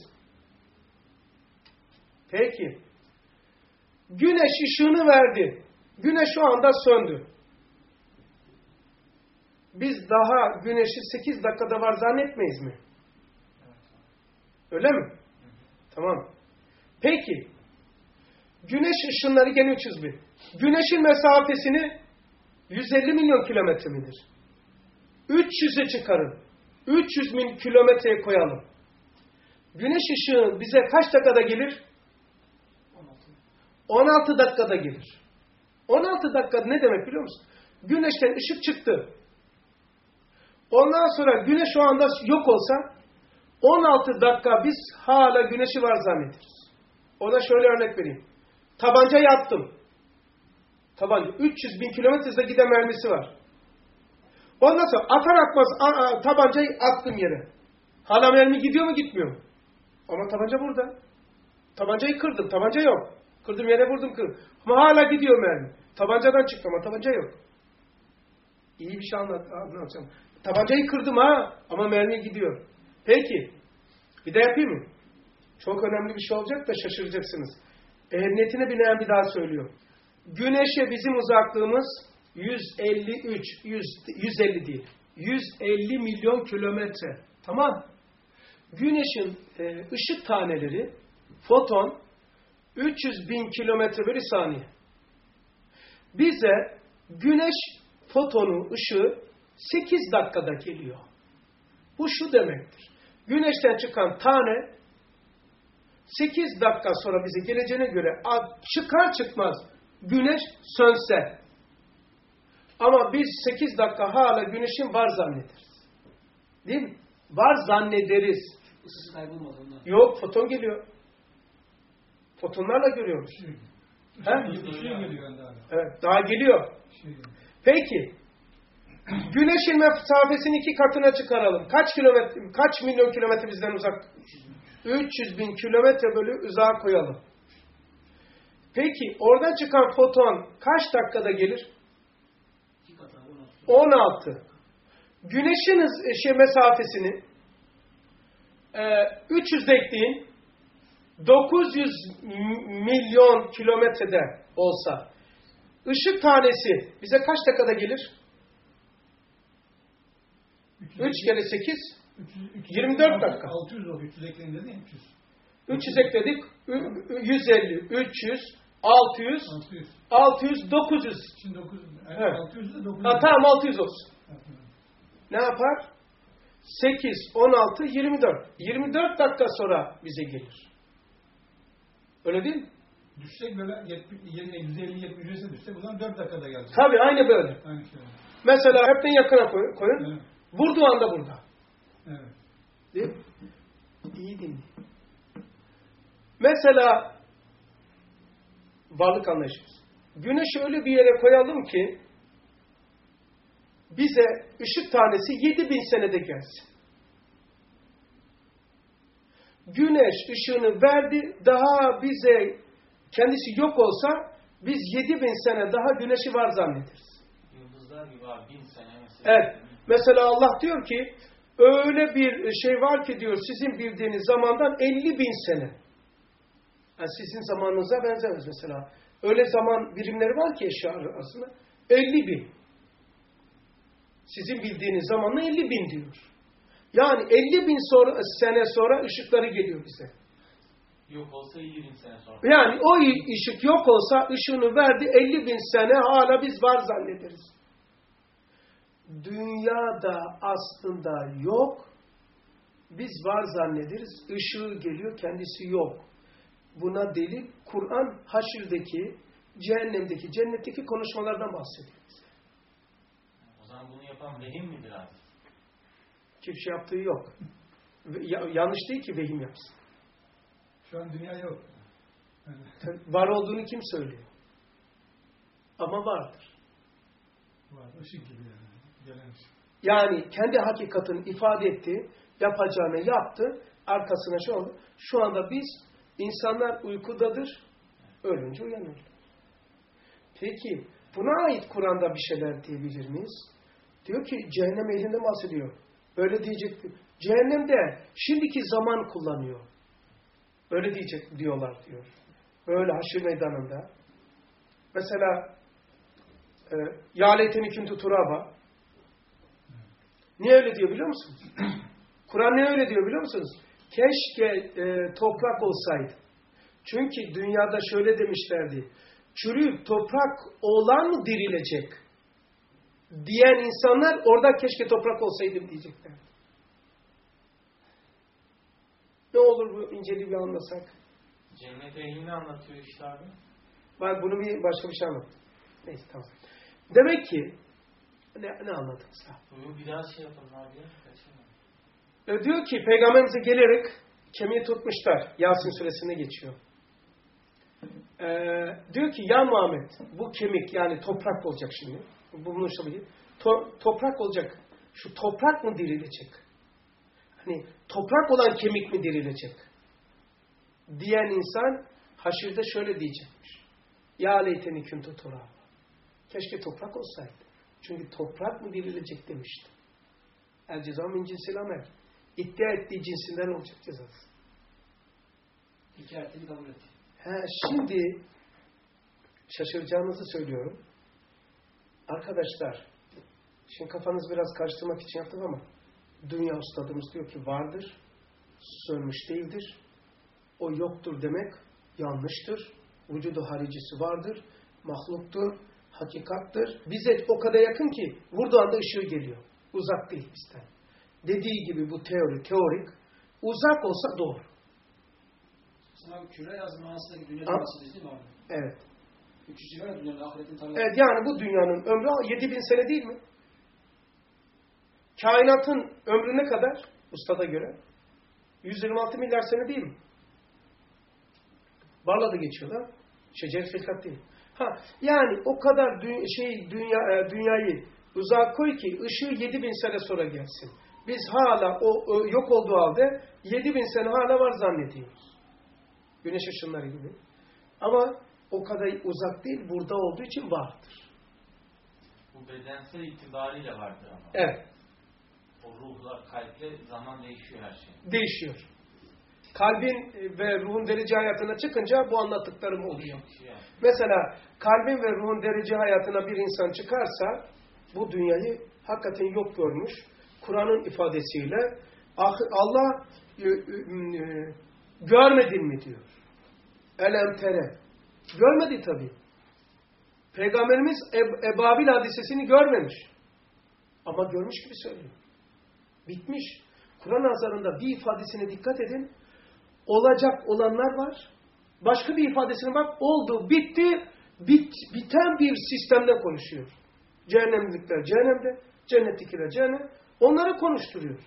Peki. Güneş ışığını verdi. Güneş şu anda söndü. Biz daha güneşi 8 dakikada var zannetmeyiz mi? Öyle mi? Tamam. Peki. Güneş ışınları gene 300 bin. Güneşin mesafesini 150 milyon kilometre midir? 300'e çıkarın. 300 bin kilometreye koyalım. Güneş ışığı bize kaç dakikada gelir? 16 dakikada gelir. 16 dakika ne demek biliyor musun? Güneşten ışık çıktı. Ondan sonra güneş şu anda yok olsa 16 dakika biz hala güneşi var zannederiz. Ona şöyle örnek vereyim. Tabancayı attım. Tabanca 300 bin kilometrede giden mermisi var. Ondan sonra atar atmaz tabancayı attım yere. Hala mermi gidiyor mu gitmiyor mu? Ama tabanca burada. Tabancayı kırdım. Tabanca yok. Kırdım yere vurdum kırdım. Ama hala gidiyor mermi. Tabancadan çıktı ama tabanca yok. İyi bir şey anlatacağım. Tabancayı kırdım ama mermi gidiyor. Peki. Bir de yapayım mı? Çok önemli bir şey olacak da şaşıracaksınız. Ehemmiyetine binaen bir daha söylüyorum. Güneşe bizim uzaklığımız 150 değil. 150 milyon kilometre. Tamam. Güneşin ışık taneleri, foton 300 bin kilometre bölü saniye. Bize güneş fotonu, ışığı 8 dakikada geliyor. Bu şu demektir. Güneşten çıkan tane 8 dakika sonra bize geleceğine göre çıkar çıkmaz güneş sönse. Ama biz 8 dakika hala güneşin var zannederiz. Değil mi? Var zannederiz. Isısı kaybolmadı ondan. Yok, foton geliyor. Fotonlarla görüyoruz. Evet, daha geliyor. Peki. Güneşin mesafesini 2 katına çıkaralım. Kaç milyon kilometre bizden uzak? 300 bin kilometre bölü uzağa koyalım. Peki oradan çıkan foton kaç dakikada gelir? 16. Güneşin mesafesini 300 ekleyin, 900 milyon kilometrede olsa ışık tanesi bize kaç dakikada gelir? 3 kere 8 24 dakika. 600 oldu. 300 ekleyin dedin ya. 300 ekledik. 150, 300, 600, 900. Şimdi 900. Evet. 600 de 900. Tamam 600 olsun. Ne yapar? 8, 16, 24. 24 dakika sonra bize gelir. Öyle değil mi? Düşsek böyle 150-70 düşsek o zaman 4 dakikada gelecek. Tabii aynı böyle. Aynı şey. Mesela hepten yakına koyun. Evet. Vurduğu anda burada. Evet. Değil mi? İyi dinleyin. Mesela varlık anlayışımız. Güneşi öyle bir yere koyalım ki bize ışık tanesi 7000 senede gelsin. Güneş ışığını verdi, daha bize kendisi yok olsa biz 7000 sene daha güneşi var zannederiz. Yıldızlar gibi var 1000 sene mesela. Evet. Mesela Allah diyor ki öyle bir şey var ki diyor sizin bildiğiniz zamandan 50.000 sene. Yani sizin zamanınıza benzemez mesela. Öyle zaman birimleri var ki eşya arasında. 50.000. Sizin bildiğiniz zamanla 50.000 diyor. Yani 50.000 sene sonra ışıkları geliyor bize. Yok olsa 20.000 sene sonra. Yani o ışık yok olsa ışığını verdi 50.000 sene hala biz var zannederiz. Dünyada aslında yok. Biz var zannederiz. Işığı geliyor kendisi yok. Buna delil Kur'an haşirdeki, cehennemdeki, cennetteki konuşmalardan bahsediyor bize. O zaman bunu yapan vehim midir abi? Kimse yaptığı yok. Yanlış değil ki vehim yapsın. Şu an dünya yok. Yani. Var olduğunu kim söylüyor? Ama vardır. Var. Işık gibi yani. Gelen ışık. Yani kendi hakikatini ifade etti, yapacağını yaptı, arkasına şu oldu. Şu anda biz, insanlar uykudadır, ölünce uyanır. Peki, buna ait Kur'an'da bir şeyler diyebilir miyiz? Diyor ki, cehennem ehlinden bahsediyor. Öyle diyecek. Cehennemde şimdiki zaman kullanıyor. Öyle diyecek diyorlar diyor. Öyle haşir meydanında. Mesela, Ya leyteni kuntu turaba. Niye öyle diyor biliyor musunuz? Kur'an ne öyle diyor biliyor musunuz? Keşke toprak olsaydı. Çünkü dünyada şöyle demişlerdi. Çürüyüp toprak olan mı dirilecek? Diyen insanlar orada keşke toprak olsaydım diyeceklerdi. Ne olur bu inceliği bir anlasak? Cennet ehlini anlatıyor işte abi. Bak bunu başka bir şey anlat. Neyse tamam. Demek ki ne anladınız da? Bunu bir daha şey yapalım abi ya. Diyor ki Peygamberimize gelerek kemiği tutmuşlar. Yasin suresinde geçiyor. Diyor ki ya Muhammed bu kemik yani toprak olacak şimdi. Bulunuşabilir. Toprak olacak. Şu toprak mı dirilecek? Hani toprak olan kemik mi dirilecek? Diyen insan haşirde şöyle diyecekmiş. Ya leyteni kuntu turaba. Keşke toprak olsaydı. Çünkü toprak mı dirilecek demişti. El ceza min cinsil amel. İddia ettiği cinsinden olacak cezası. Hikayetini kabul etti. Şimdi şaşıracağınızı söylüyorum. Arkadaşlar, şimdi kafanız biraz karıştırmak için yaptım ama dünya ustadımız diyor ki vardır, sönmüş değildir. O yoktur demek yanlıştır. Vücudu haricisi vardır, mahluktur, hakikattır. Bize o kadar yakın ki vurduğu anda ışığı geliyor. Uzak değil bizden. Dediği gibi bu teorik. Uzak olsa doğru. Sana küre yazmasındaki dünyadan bahsediyoruz değil mi abi? Evet. Üçüncü var ya dünyanın ahiretin tarlası. Evet yani bu dünyanın ömrü 7000 sene değil mi? Kainatın ömrü ne kadar? Ustada göre. 126 milyar sene değil mi? Barla da geçiyor da. Şecer filkat değil. Yani o kadar dünyayı Uzağa koy ki ışığı 7000 sene sonra gelsin. Biz hala o yok olduğu halde 7000 sene hala var zannediyoruz. Güneş ışınları gibi. Ama o kadar uzak değil, burada olduğu için vardır. Bu bedensel itibariyle vardır ama. Evet. O ruhla, kalple zaman değişiyor her şey. Değişiyor. Kalbin ve ruhun derece hayatına çıkınca bu anlattıklarım oluyor. Mesela kalbin ve ruhun derece hayatına bir insan çıkarsa bu dünyayı hakikaten yok görmüş. Kur'an'ın ifadesiyle Allah görmedin mi diyor. Elem tere. Görmedi tabii. Peygamberimiz Ebabil hadisesini görmemiş. Ama görmüş gibi söylüyor. Bitmiş. Kur'an nazarında bir ifadesine dikkat edin. Olacak olanlar var. Başka bir ifadesine bak. Oldu, bitti. Biten bir sistemden konuşuyor. Cehennemlikler cehennemde. Cennetlikler cehennem. Onları konuşturuyor.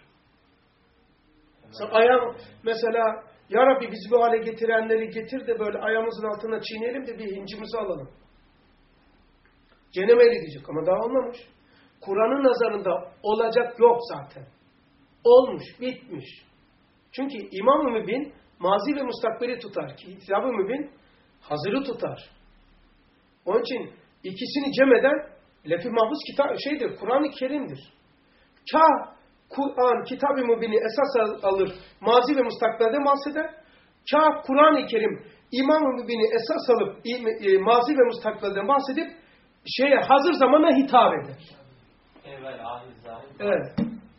Mesela Ya Rabbi bizi bu hale getirenleri getir de böyle ayağımızın altına çiğneyelim de bir hincimizi alalım. Cehenneme gidecek ama daha olmamış. Kur'an'ın nazarında olacak yok zaten. Olmuş, bitmiş. Çünkü İmam-ı Mübin mazi ve mustakbeli tutar. Kitab-ı Mübin hazırı tutar. Onun için ikisini cem eden Lef-i Mahfuz Kur'an-ı Kerim'dir. Kur'an, Kitab-ı Mübin'i esas alır, mazi ve mustakbelden bahseder. Kur'an-ı Kerim, İmam-ı Mübin'i esas alıp mazi ve mustakbelden bahsedip hazır zamana hitap eder. Evvel, ahir, zahir. Evet.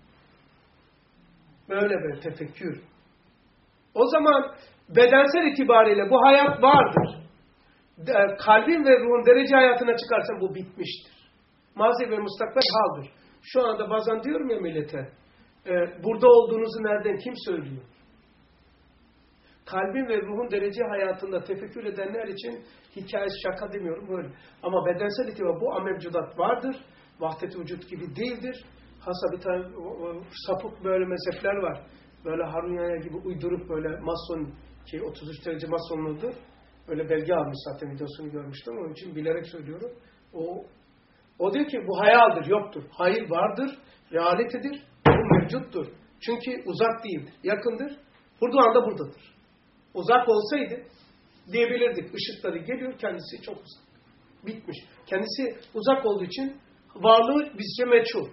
Böyle tefekkür. O zaman bedensel itibariyle bu hayat vardır. Kalbin ve ruhun derece hayatına çıkarsan bu bitmiştir. Mazi ve mustakbel haldir. Şu anda bazen diyorum ya millete, burada olduğunuzu nereden kim söylüyor? Kalbin ve ruhun derece hayatında tefekkür edenler için hikayesi şaka demiyorum böyle. Ama bedensel itibariyle bu mevcudat vardır. Vahdet-i vücut gibi değildir. Hasa bir tane sapık böyle mezhepler var. Böyle Harunya'ya gibi uydurup böyle mason ki 33 derece masonluğudur. Öyle belge almış zaten videosunu görmüştüm. Onun için bilerek söylüyorum. O diyor ki bu hayaldir, yoktur. Hayır vardır, realitedir, bu mevcuttur. Çünkü uzak değildir, yakındır. Burada anda buradadır. Uzak olsaydı diyebilirdik. Işıkları geliyor, kendisi çok uzak. Bitmiş. Kendisi uzak olduğu için varlığı bizce meçhul.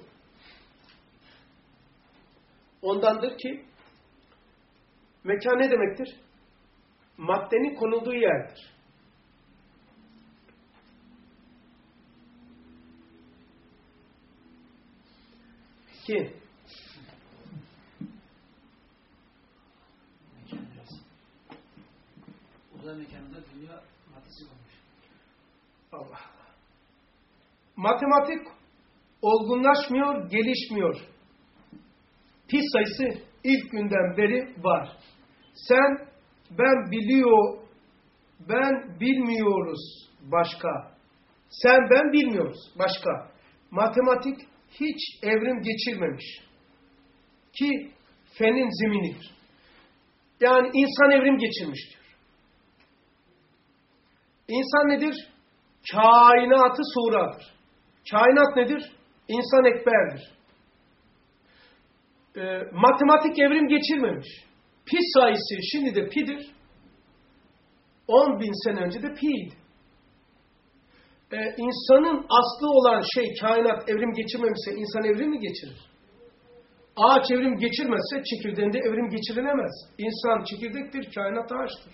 Ondandır ki mekan ne demektir? Maddenin konulduğu yerdir. Peki uzay mekanında dünya maddesi olmuş. Allah Allah. Matematik olgunlaşmıyor, gelişmiyor. Pi sayısı ilk günden beri var. Ben bilmiyoruz başka. Ben bilmiyoruz başka. Matematik hiç evrim geçirmemiş. Ki fenin zeminidir. Yani insan evrim geçirmiş diyor. İnsan nedir? Kainatı suradır. Kainat nedir? İnsan ekberdir. Matematik evrim geçirmemiş. Pi sayısı şimdi de pi'dir. 10.000 sene önce de pi'ydi. İnsanın aslı olan kainat evrim geçirmemişse insan evrim mi geçirir? Ağaç evrim geçirmezse çekirdeğinde evrim geçirilemez. İnsan çekirdektir, kainat ağaçtır.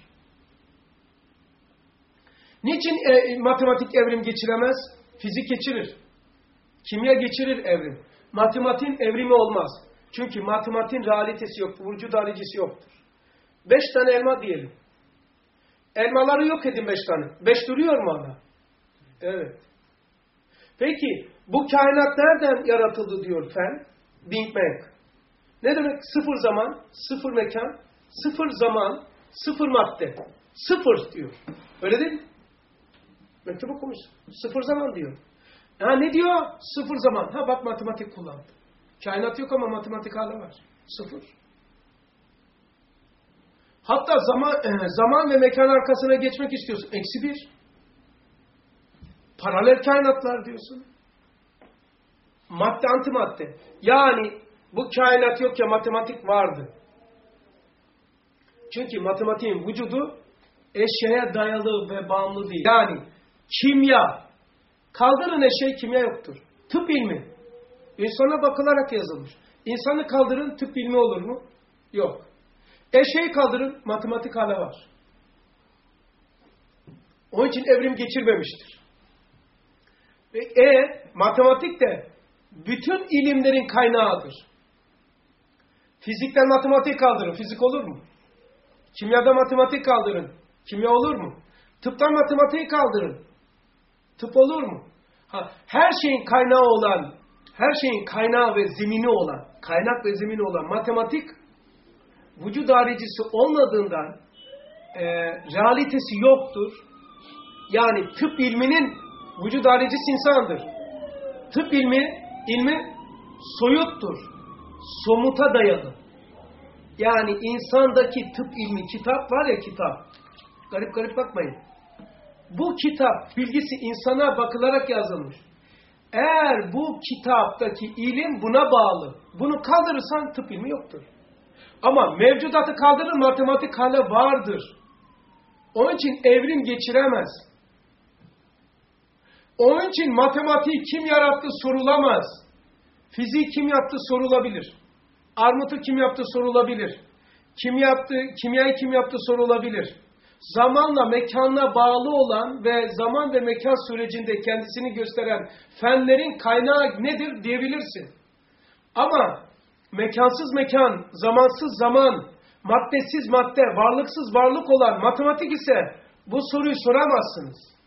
Niçin matematik evrim geçiremez? Fizik geçirir. Kimya geçirir evrim. Matematiğin evrimi olmaz. Çünkü matematiğin realitesi yoktur, vücut halicisi yoktur. 5 tane elma diyelim. Elmaları yok edin 5 tane. 5 duruyor mu hala? Evet. Peki bu kainat nereden yaratıldı diyor fen? Big Bang. Ne demek? Sıfır zaman, sıfır mekan, sıfır zaman, sıfır madde. Sıfır diyor. Öyle değil mi? Mektup okumuş. Sıfır zaman diyor. Ne diyor? Sıfır zaman. Bak matematik kullandı. Kainat yok ama matematik hala var. Sıfır. Hatta zaman ve mekan arkasına geçmek istiyorsun. -1. Paralel kainatlar diyorsun. Madde antimadde. Yani bu kainat yok ya matematik vardı. Çünkü matematiğin vücudu eşyaya dayalı ve bağımlı değil. Yani kimya. Kaldırın eşeği, kimya yoktur. Tıp ilmi. İnsana bakılarak yazılmış. İnsanı kaldırın, tıp ilmi olur mu? Yok. Eşeği kaldırın, matematik hala var. Onun için evrim geçirmemiştir. Matematik de bütün ilimlerin kaynağıdır. Fizikten matematik kaldırın, fizik olur mu? Kimyada matematik kaldırın, kimya olur mu? Tıptan matematiği kaldırın, tıp olur mu? Her şeyin kaynağı olan, her şeyin kaynağı ve zemini olan, kaynak ve zemini olan matematik, vücut haricisi olmadığından realitesi yoktur. Yani tıp ilminin vücut haricisi insandır. Tıp ilmi soyuttur. Somuta dayalı. Yani insandaki tıp ilmi, kitap var ya kitap. Garip garip bakmayın. Bu kitap bilgisi insana bakılarak yazılmış. Eğer bu kitaptaki ilim buna bağlı, bunu kaldırırsan tıp ilmi yoktur. Ama mevcudatı kaldırır, matematik hala vardır. Onun için evrim geçiremez. Onun için matematiği kim yarattı sorulamaz. Fiziği kim yaptı sorulabilir. Armutu kim yaptı sorulabilir. Kimyayı kim yaptı sorulabilir. Zamanla, mekanla bağlı olan ve zaman ve mekan sürecinde kendisini gösteren fenlerin kaynağı nedir diyebilirsin. Ama mekansız mekan, zamansız zaman, maddesiz madde, varlıksız varlık olan matematik ise bu soruyu soramazsınız.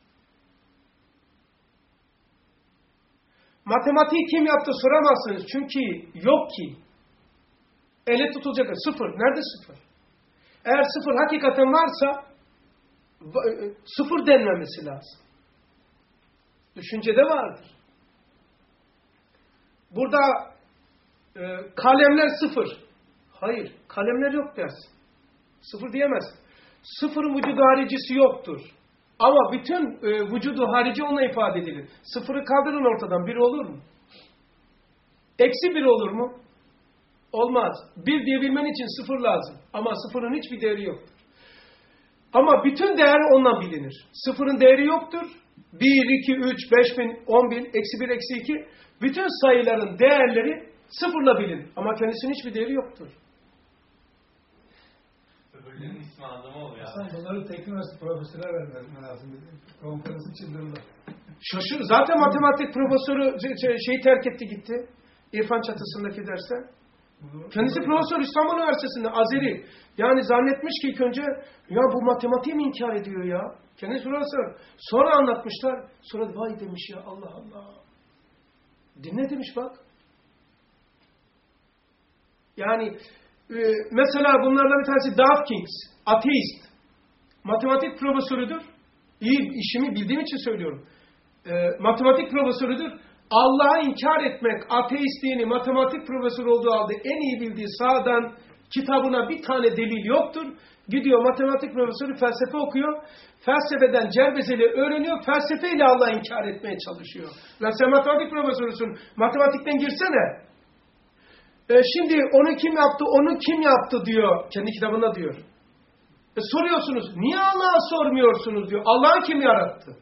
Matematiği kim yaptı soramazsınız. Çünkü yok ki. Elle tutulacak. Sıfır. Nerede sıfır? Eğer sıfır hakikaten varsa sıfır denmemesi lazım. Düşüncede vardır. Burada kalemler sıfır. Hayır. Kalemler yok dersin. Sıfır diyemezsin. Sıfırın vücudu haricisi yoktur. Ama bütün vücudu harici ona ifade edilir. Sıfırı kaldırın ortadan. Bir olur mu? Eksi bir olur mu? Olmaz. Bir diyebilmen için sıfır lazım. Ama sıfırın hiçbir değeri yoktur. Ama bütün değer onunla bilinir. Sıfırın değeri yoktur. 1, 2, 3, 5000, 10.000, eksi 1, eksi 2. Bütün sayıların değerleri sıfırla bilinir. Ama kendisinin hiçbir değeri yoktur. Öbürlerinin ismi anlamı oluyor. Aslında bunları teknik üniversite profesörler vermez lazım. Konferansı çıldırırlar. Şaşır. Zaten matematik profesörü şeyi terk etti gitti. İrfan Çatısı'ndaki derse. Kendisi profesör İstanbul Üniversitesi'nde Azeri. Yani zannetmiş ki ilk önce ya bu matematiği mi inkar ediyor ya? Kendisi profesör. Sonra anlatmışlar. Sonra vay demiş ya Allah Allah. Dinle demiş bak. Yani mesela bunlardan bir tanesi Dawkins. Ateist. Matematik profesörüdür. İyi işimi bildiğim için söylüyorum. Matematik profesörüdür. Allah'ı inkar etmek, ateistliğini matematik profesörü olduğu halde en iyi bildiği sahadan kitabına bir tane delil yoktur. Gidiyor matematik profesörü felsefe okuyor. Felsefeden cerbezeli öğreniyor. Felsefeyle Allah'ı inkar etmeye çalışıyor. Lan sen matematik profesörüsün. Matematikten girsene. Şimdi onu kim yaptı, onu kim yaptı diyor. Kendi kitabında diyor. Soruyorsunuz. Niye Allah'a sormuyorsunuz diyor. Allah'ı kim yarattı?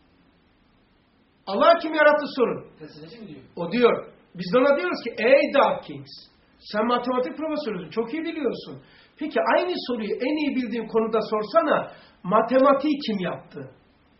Allah kim yarattı sorun. Felsefeci mi diyor? O diyor. Biz de ona diyoruz ki ey Dawkins sen matematik profesörüsün. Çok iyi biliyorsun. Peki aynı soruyu en iyi bildiğin konuda sorsana. Matematiği kim yaptı?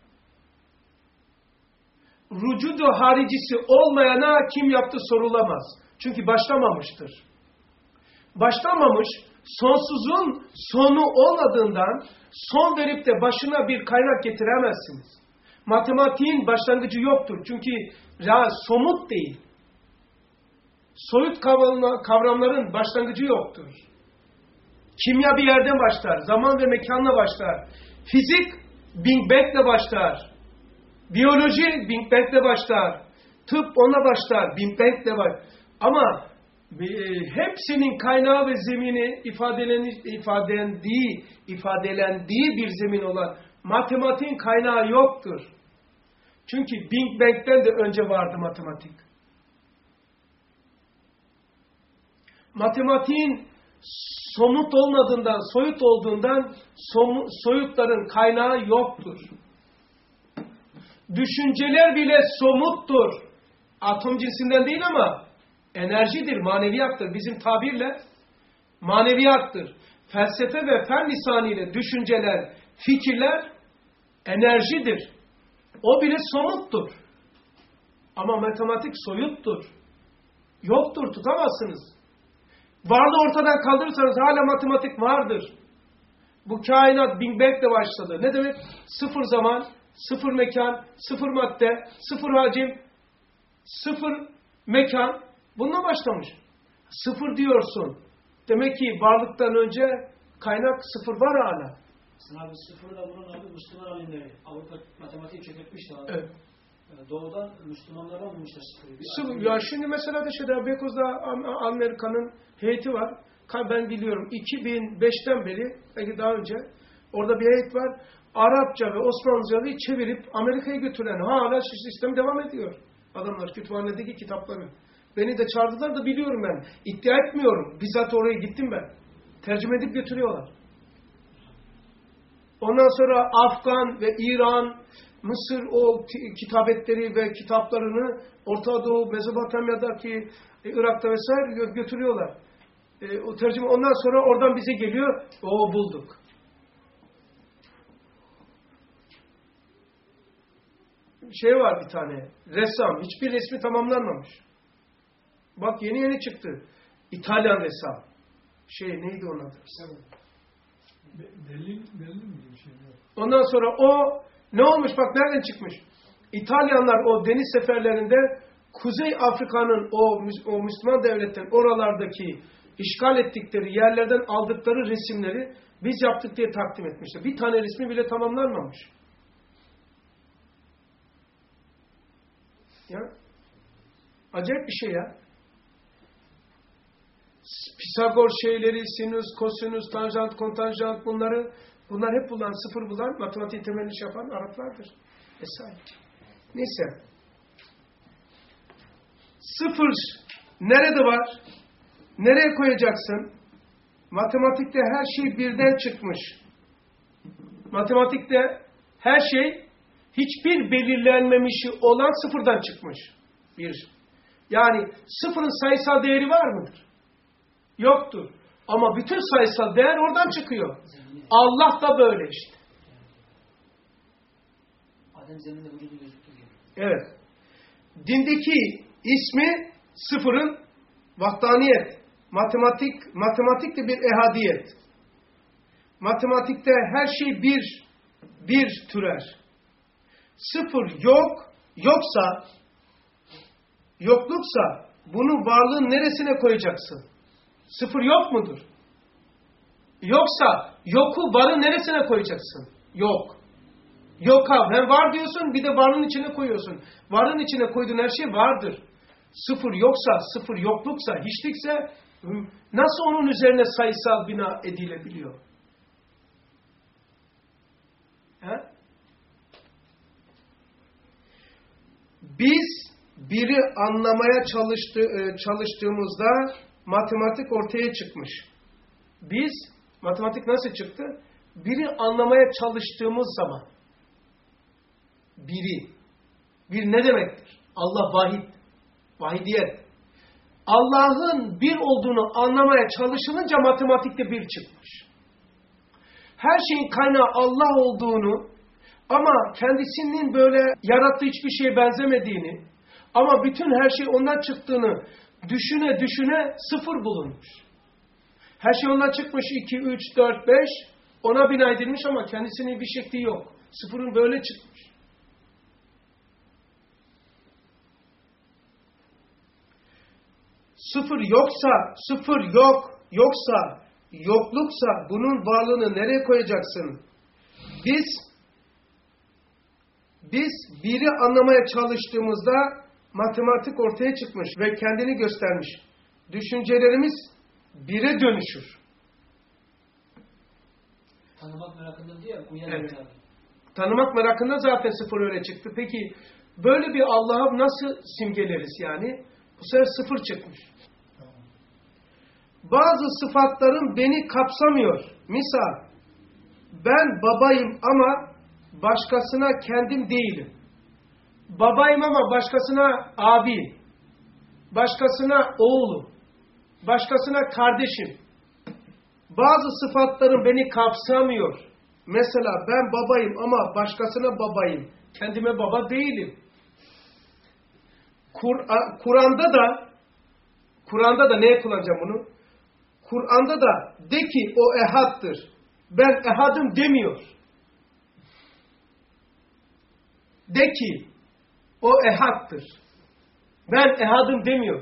Vücudu haricisi olmayana kim yaptı sorulamaz. Çünkü başlamamıştır. Başlamamış, sonsuzun sonu olmadığından son verip de başına bir kaynak getiremezsiniz. Matematiğin başlangıcı yoktur. Çünkü somut değil. Soyut kavramların başlangıcı yoktur. Kimya bir yerden başlar. Zaman ve mekanla başlar. Fizik Big Bang'le başlar. Biyoloji Big Bang'le başlar. Tıp onunla başlar. Big Bang'le başlar. Ama hepsinin kaynağı ve zemini ifadelendiği bir zemin olan matematiğin kaynağı yoktur. Çünkü Big Bang'den de önce vardı matematik. Matematiğin somut olmadığından, soyut olduğundan soyutların kaynağı yoktur. Düşünceler bile somuttur. Atom cinsinden değil ama enerjidir, maneviyattır. Bizim tabirle maneviyattır. Felsefe ve fen lisanıyla düşünceler, fikirler enerjidir. O bile somuttur. Ama matematik soyuttur. Yoktur, tutamazsınız. Varlığı ortadan kaldırırsanız hala matematik vardır. Bu kainat Big Bang'le başladı. Ne demek? Sıfır zaman, sıfır mekan, sıfır madde, sıfır hacim, sıfır mekan. Bununla başlamış. Sıfır diyorsun. Demek ki varlıktan önce kaynak sıfır var hala. Abi sıfırda bunun abi Müslüman alimleri. Avrupa matematiği çökertmişti abi. Evet. Doğuda Müslümanlardan bulmuşlar sıfırı. Sıfır. Ya şimdi mesela da Beykoz'da Amerika'nın heyeti var. Ben biliyorum 2005'ten beri, belki daha önce orada bir heyet var. Arapça ve Osmanlıca'yı çevirip Amerika'ya götüren hala sistem devam ediyor. Adamlar kütüphanedeki kitapları. Beni de çağırdılar da biliyorum ben. İddia etmiyorum. Bizzat oraya gittim ben. Tercüme edip götürüyorlar. Ondan sonra Afgan ve İran, Mısır o kitabetleri ve kitaplarını Orta Doğu, Mezopotamya'daki Irak'ta vesaire götürüyorlar. O tercüme ondan sonra oradan bize geliyor. O bulduk. Şey var bir tane. Ressam. Hiçbir resmi tamamlanmamış. Bak yeni çıktı. İtalyan ressam. Neydi onun adı? Delil mi bir şey yok. Ondan sonra o ne olmuş? Bak nereden çıkmış? İtalyanlar o deniz seferlerinde Kuzey Afrika'nın o Müslüman devletlerin oralardaki işgal ettikleri yerlerden aldıkları resimleri biz yaptık diye takdim etmişler. Bir tane resmi bile tamamlanmamış. Ya. Acayip bir şey ya. Pisagor şeyleri, sinüs, kosinüs, tanjant, kontanjant bunlar hep bulan, sıfır bulan, matematiğin temelini yapan Araplardır. Vesaire. Neyse. Sıfır nerede var? Nereye koyacaksın? Matematikte her şey birden çıkmış. Matematikte her şey hiçbir belirlenmemişi olan sıfırdan çıkmış. Yani sıfırın sayısal değeri var mıdır? Yoktur. Ama bütün sayısal değer oradan çıkıyor. Allah da böyle işte. Adem zeminde vücudu gözüktü diyor. Evet. Dindeki ismi sıfırın vahdaniyet. Matematik de bir ehadiyet. Matematikte her şey bir türer. Sıfır yokluksa bunu varlığın neresine koyacaksın? Sıfır yok mudur? Yoksa yoku varın neresine koyacaksın? Yok. Yoka hem var diyorsun bir de varın içine koyuyorsun. Varın içine koyduğun her şey vardır. Sıfır yoksa, sıfır yokluksa, hiçlikse nasıl onun üzerine sayısal bina edilebiliyor? He? Biz biri anlamaya çalıştığımızda matematik ortaya çıkmış. Matematik nasıl çıktı? Biri anlamaya çalıştığımız zaman bir ne demektir? Allah vahid, vahidiyet. Allah'ın bir olduğunu anlamaya çalışılınca matematikte bir çıkmış. Her şeyin kaynağı Allah olduğunu ama kendisinin böyle yarattığı hiçbir şeye benzemediğini ama bütün her şey ondan çıktığını düşüne sıfır bulunmuş. Her şey ondan çıkmış 2, 3, 4, 5 ona bina edilmiş ama kendisinin bir şekli yok. Sıfırın böyle çıkmış. Sıfır yoksa yokluksa bunun varlığını nereye koyacaksın? Biz biri anlamaya çalıştığımızda matematik ortaya çıkmış ve kendini göstermiş. Düşüncelerimiz bire dönüşür. Tanımak merakından diyor ya. Evet. Tanımak merakından zaten sıfır öyle çıktı. Peki böyle bir Allah'a nasıl simgeleriz yani? Bu sefer sıfır çıkmış. bazı sıfatlarım beni kapsamıyor. Misal, ben babayım ama başkasına kendim değilim. Babayım ama başkasına abi, başkasına oğlum, başkasına kardeşim. Bazı sıfatlarım beni kapsamıyor. Mesela ben babayım ama başkasına babayım. Kendime baba değilim. Kur'an'da da neye kullanacağım bunu? Kur'an'da da de ki o ehattır. Ben ehadım demiyor. De ki o ehattır. Ben ehadım demiyor.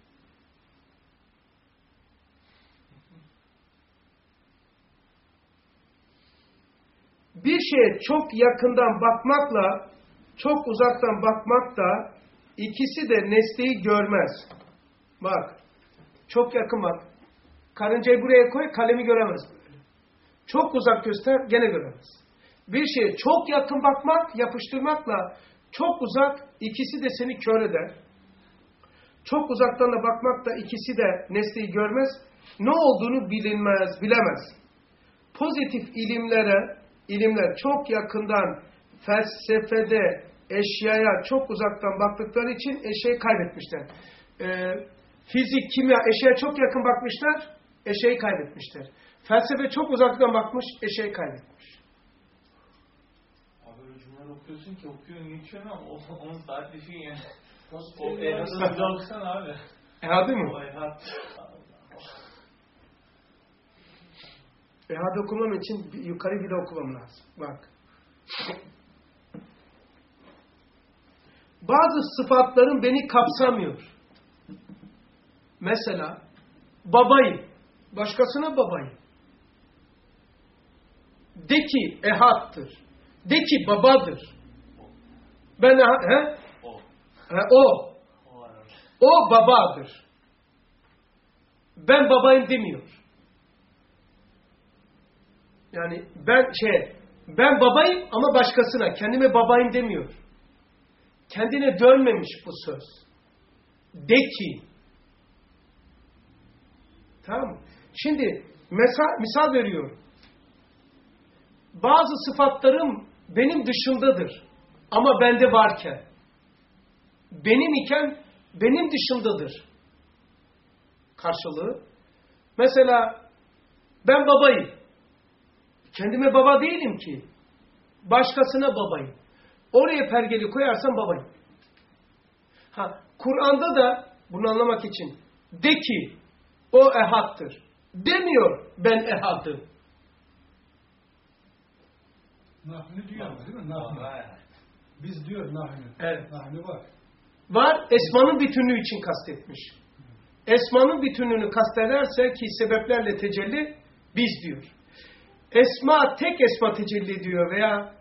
Bir şeye çok yakından bakmakla çok uzaktan bakmak da ikisi de nesneyi görmez. Bak. Çok yakın bak. Karıncayı buraya koy, kalemi göremez. Çok uzak göster, gene göremez. Bir şeye çok yakın bakmak, yapıştırmakla çok uzak, ikisi de seni kör eder. Çok uzaktan da bakmak da ikisi de nesneyi görmez. Ne olduğunu bilinmez, bilemez. Pozitif ilimler çok yakından felsefede eşyaya çok uzaktan baktıkları için eşyayı kaybetmişler. Fizik, kimya eşyaya çok yakın bakmışlar, eşyayı kaybetmişler. Felsefe çok uzaktan bakmış, eşyayı kaybetmiş. Abi öyle cümleler okuyorsun ki geçiyorsun ama onun saat düşün yani. O ehadını bir okusana abi. Ehadı mı? O ehad. Ehadı okumam için yukarı bir de okumam lazım. Bak. Bazı sıfatların beni kapsamıyor. Mesela babayım. Başkasına babayım. De ki ehattır. De ki babadır. Ben o babadır. Ben babayım demiyor. Yani ben babayım ama başkasına, kendime babayım demiyor. Kendine dönmemiş bu söz. De ki. Tamam mı? Şimdi misal veriyorum. Bazı sıfatlarım benim dışımdadır. Ama bende varken. Benim iken benim dışımdadır. Karşılığı. Mesela ben babayım. Kendime baba değilim ki. Başkasına babayım. Oraya pergeli koyarsam babayım. Kur'an'da da bunu anlamak için de ki o ehattır. Demiyor ben ehadım. Nahnu diyor ama değil mi? Nahnu. Biz diyor nahnu. Evet. Nahnu var. Var, esmanın bütünlüğü için kastetmiş. Esmanın bütünlüğünü kastederse ki sebeplerle tecelli biz diyor. Esma tek esma tecelli ediyor veya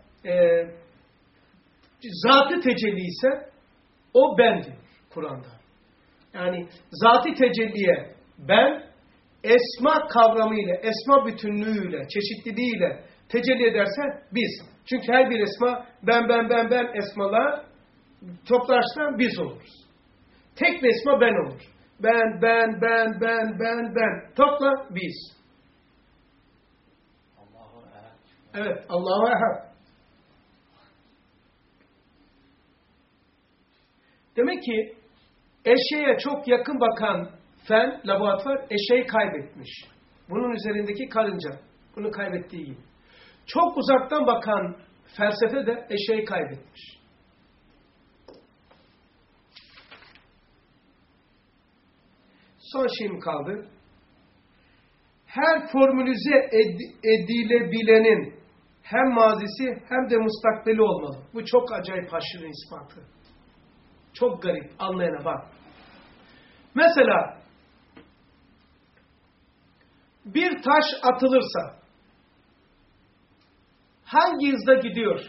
zatı tecelli ise o ben diyor Kur'an'da. Yani zatı tecelliye ben esma kavramıyla, esma bütünlüğüyle, çeşitliliğiyle tecelli ederse biz. Çünkü her bir esma ben esmalar toplarsa biz oluruz. Tek bir esma ben olur. Ben. Topla biz. Allahu ehad. Evet, Allahu ehad. Demek ki eşeğe çok yakın bakan fen, laboratuvar eşeği kaybetmiş. Bunun üzerindeki karınca. Bunu kaybettiği gibi. Çok uzaktan bakan felsefe de eşeği kaybetmiş. Son şeyim kaldı. Her formülize edilebilenin hem mazisi hem de mustakbeli olmalı. Bu çok acayip haşirin ispatı. Çok garip. Anlayana bak. Mesela bir taş atılırsa hangi hızda gidiyor?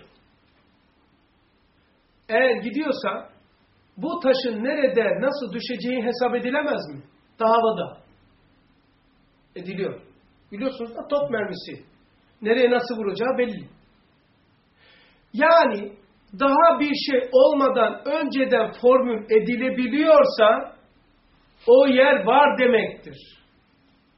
Eğer gidiyorsa bu taşın nerede nasıl düşeceği hesap edilemez mi? Daha havada. Ediliyor. Biliyorsunuz da top mermisi. Nereye nasıl vuracağı belli. Yani daha bir şey olmadan önceden formül edilebiliyorsa o yer var demektir.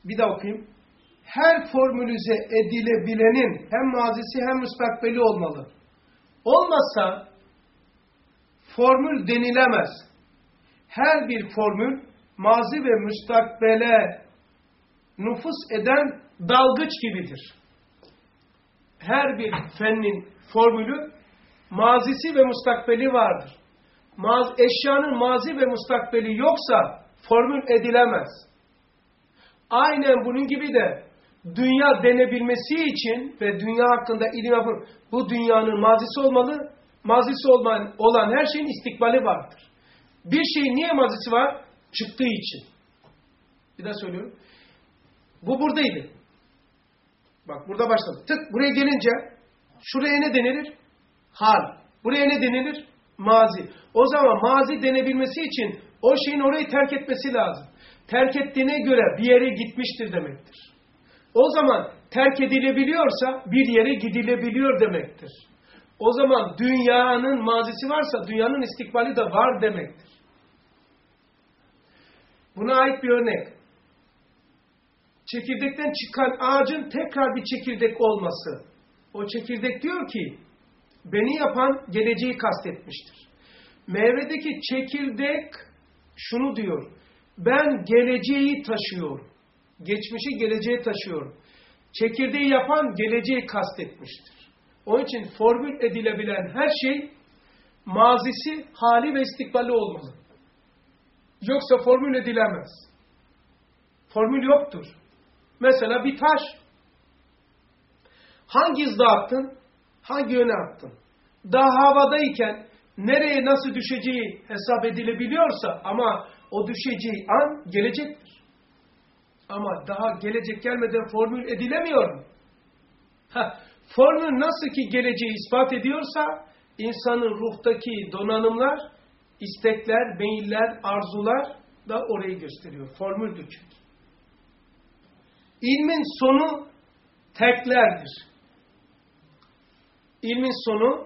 Bir daha okuyayım. Her formülize edilebilenin hem mazisi hem müstakbeli olmalı. Olmazsa formül denilemez. Her bir formül mazi ve müstakbele nüfuz eden dalgıç gibidir. Her bir fennin formülü mazisi ve müstakbeli vardır. Eşyanın mazi ve müstakbeli yoksa formül edilemez. Aynen bunun gibi de dünya denebilmesi için ve dünya hakkında ilim yapın, bu dünyanın mazisi olmalı, mazisi olan her şeyin istikbali vardır. Bir şeyin niye mazisi var? Çıktığı için. Bir daha söylüyorum. Bu buradaydı. Bak burada başladı. Tık buraya gelince şuraya ne denilir? Hal. Buraya ne denilir? Mazi. O zaman mazi denebilmesi için o şeyin orayı terk etmesi lazım. Terk ettiğine göre bir yere gitmiştir demektir. O zaman terk edilebiliyorsa bir yere gidilebiliyor demektir. O zaman dünyanın mazisi varsa dünyanın istikbali de var demektir. Buna ait bir örnek. Çekirdekten çıkan ağacın tekrar bir çekirdek olması. O çekirdek diyor ki, beni yapan geleceği kastetmiştir. Meyvedeki çekirdek şunu diyor, ben geleceği taşıyorum. Geçmişi geleceğe taşıyorum. Çekirdeği yapan geleceği kastetmiştir. Onun için formül edilebilen her şey mazisi, hali ve istikbali olmalı. Yoksa formül edilemez. Formül yoktur. Mesela bir taş. Hangi hızda attın? Hangi yöne attın? Daha havadayken nereye nasıl düşeceği hesap edilebiliyorsa ama o düşeceği an gelecektir. Ama daha gelecek gelmeden formül edilemiyor mu? Formül nasıl ki geleceği ispat ediyorsa insanın ruhtaki donanımlar, istekler, meyiller, arzular da orayı gösteriyor. Formüldür çünkü. İlmin sonu terklerdir. İlmin sonu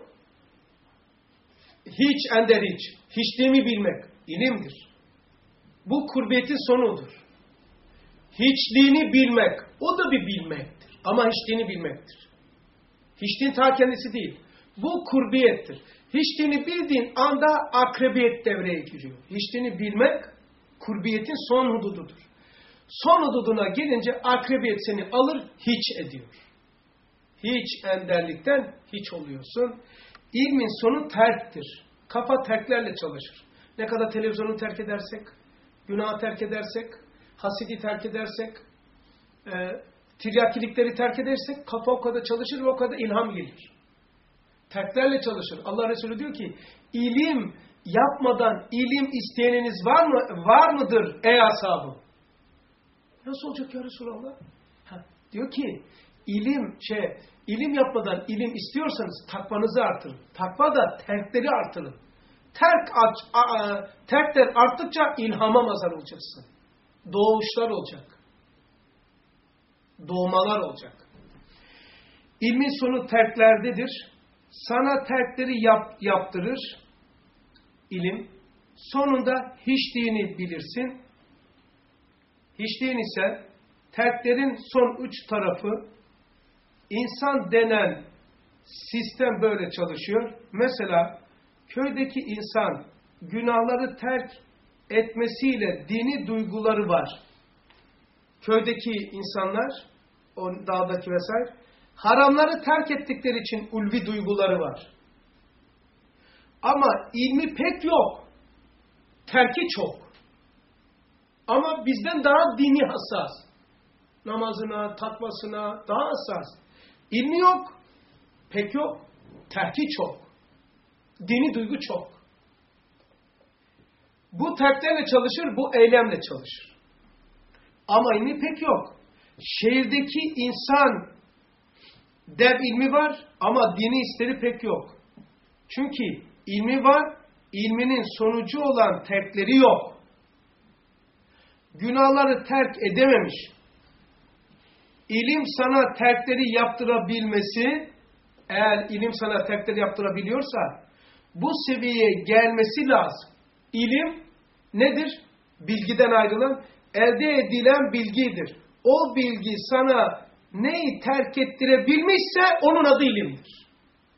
hiç ender hiç. Hiçliğimi bilmek ilimdir. Bu kurbiyetin sonudur. Hiçliğini bilmek o da bir bilmektir. Ama hiçliğini bilmektir. Hiçliğin ta kendisi değil. Bu kurbiyettir. Hiçliğini bildiğin anda akrebiyet devreye giriyor. Hiçliğini bilmek kurbiyetin son hudududur. Son hududuna gelince akrebiyet seni alır, hiç ediyor. Hiç enderlikten hiç oluyorsun. İlmin sonu terktir. Kafa terklerle çalışır. Ne kadar televizyonu terk edersek, günahı terk edersek, hasidi terk edersek, tiryakilikleri terk edersek kafa o kadar çalışır ve o kadar ilham gelir. Terklerle çalışır. Allah Resulü diyor ki, ilim yapmadan ilim isteyeniniz var mıdır ey ashabım? Nasıl olacak ya Resulallah? Diyor ki, ilim yapmadan ilim istiyorsanız takvanızı artırın. Takva da terkleri artırın. Terkler arttıkça ilhama mazhar olacaksın. Doğuşlar olacak. Doğmalar olacak. İlmin sonu terklerdedir. Sana terkleri yaptırır ilim. Sonunda hiçliğini bilirsin. Hiçliğin ise terklerin son üç tarafı. İnsan denen sistem böyle çalışıyor. Mesela köydeki insan günahları terk etmesiyle dini duyguları var. Köydeki insanlar, o dağdaki vesaire, haramları terk ettikleri için ulvi duyguları var. Ama ilmi pek yok. Terki çok. Ama bizden daha dini hassas. Namazına, takvasına daha hassas. İlmi yok. Pek yok. Terki çok. Dini duygu çok. Bu terklerle çalışır, bu eylemle çalışır. Ama ilmi pek yok. Şehirdeki insan dev ilmi var ama dini isteri pek yok. Çünkü ilmi var, ilminin sonucu olan terkleri yok. Günahları terk edememiş. İlim sana terkleri yaptırabilmesi, eğer ilim sana terkleri yaptırabiliyorsa, bu seviyeye gelmesi lazım. İlim nedir? Bilgiden ayrılan, elde edilen bilgidir. o bilgi sana neyi terk ettirebilmişse onun adı ilimdir.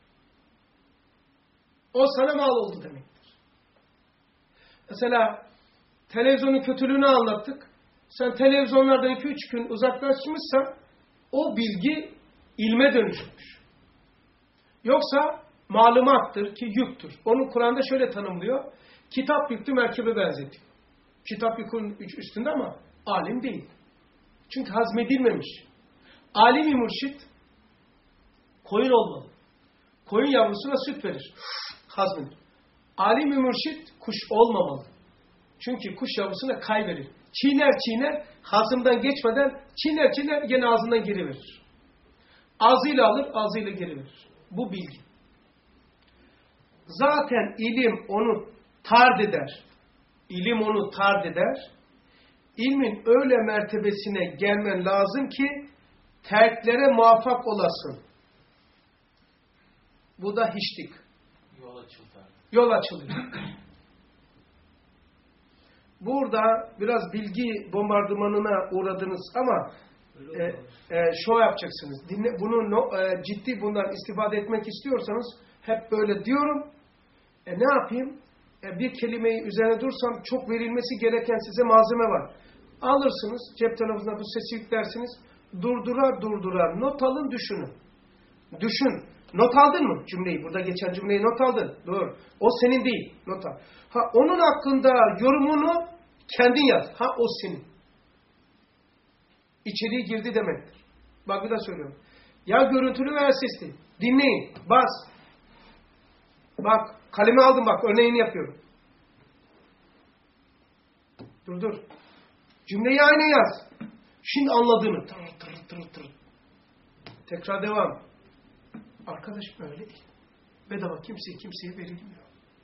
O sana mal oldu demektir. Mesela televizyonun kötülüğünü anlattık. Sen televizyonlardan 2-3 gün uzaklaşmışsan o bilgi ilme dönüşmüş. Yoksa malumattır ki yüktür. Onu Kur'an'da şöyle tanımlıyor. Kitap yüklü merkebe benzetiyor. Kitap yükün üstünde ama alim değil. Çünkü hazmedilmemiş. Alim-i mürşit koyun olmalı. Koyun yavrusuna süt verir. Hazmedir. Alim-i mürşit kuş olmamalı. Çünkü kuş yavrusuna kay verir. Çiğner çiğner, hazımdan geçmeden çiğner çiğner gene ağzından geri verir. Ağzıyla alır, ağzıyla geri verir. Bu bilgi. Zaten ilim onu tard eder. İlim onu tard eder. İlmin öyle mertebesine gelmen lazım ki terklere muvaffak olasın. Bu da hiçlik. Yol açılıyor. Burada biraz bilgi bombardımanına uğradınız ama şov yapacaksınız. Bunu ciddi bundan istifade etmek istiyorsanız hep böyle diyorum. Ne yapayım? Bir kelimeyi üzerine dursam çok verilmesi gereken size malzeme var. Alırsınız, cep telefonuna bu sesi yüklersiniz. Durdura durdura not alın, düşünün. Düşün. Not aldın mı cümleyi? Burada geçen cümleyi not aldın. Doğru. O senin değil. Not al. Onun hakkında yorumunu kendin yaz. O senin. İçeriye girdi demektir. Bak bir daha söylüyorum. Ya görüntülü veya sesli. Dinleyin. Bas. Bak. Kalemi aldım bak. Örneğini yapıyorum. Dur. Cümleyi aynı yaz. Şimdi anladığını. Tır. Tekrar devam. Arkadaşım öyle değil. Bedava kimseye verilmiyor.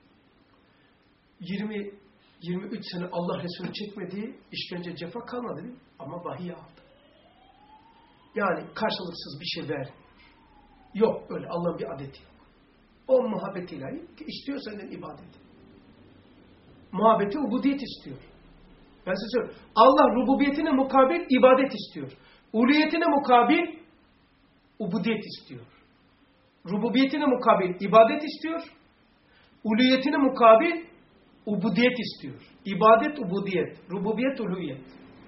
20-23 sene Allah Resulü çekmediği işkence cefa kalmadı değil mi? Ama vahiy aldı. Yani karşılıksız bir şey vermiyor. Yok öyle Allah'ın bir adeti yok. O muhabbet ilahi istiyor senden ibadet. Muhabbeti ubudiyet istiyor. Ben size söyleyeyim. Allah rububiyetine mukabil ibadet istiyor. Uluhiyetine mukabil ubudiyet istiyor. Rububiyetine mukabil ibadet istiyor. Uluhiyetine mukabil ubudiyet istiyor. İbadet, ubudiyet. Rububiyet, uluhiyet.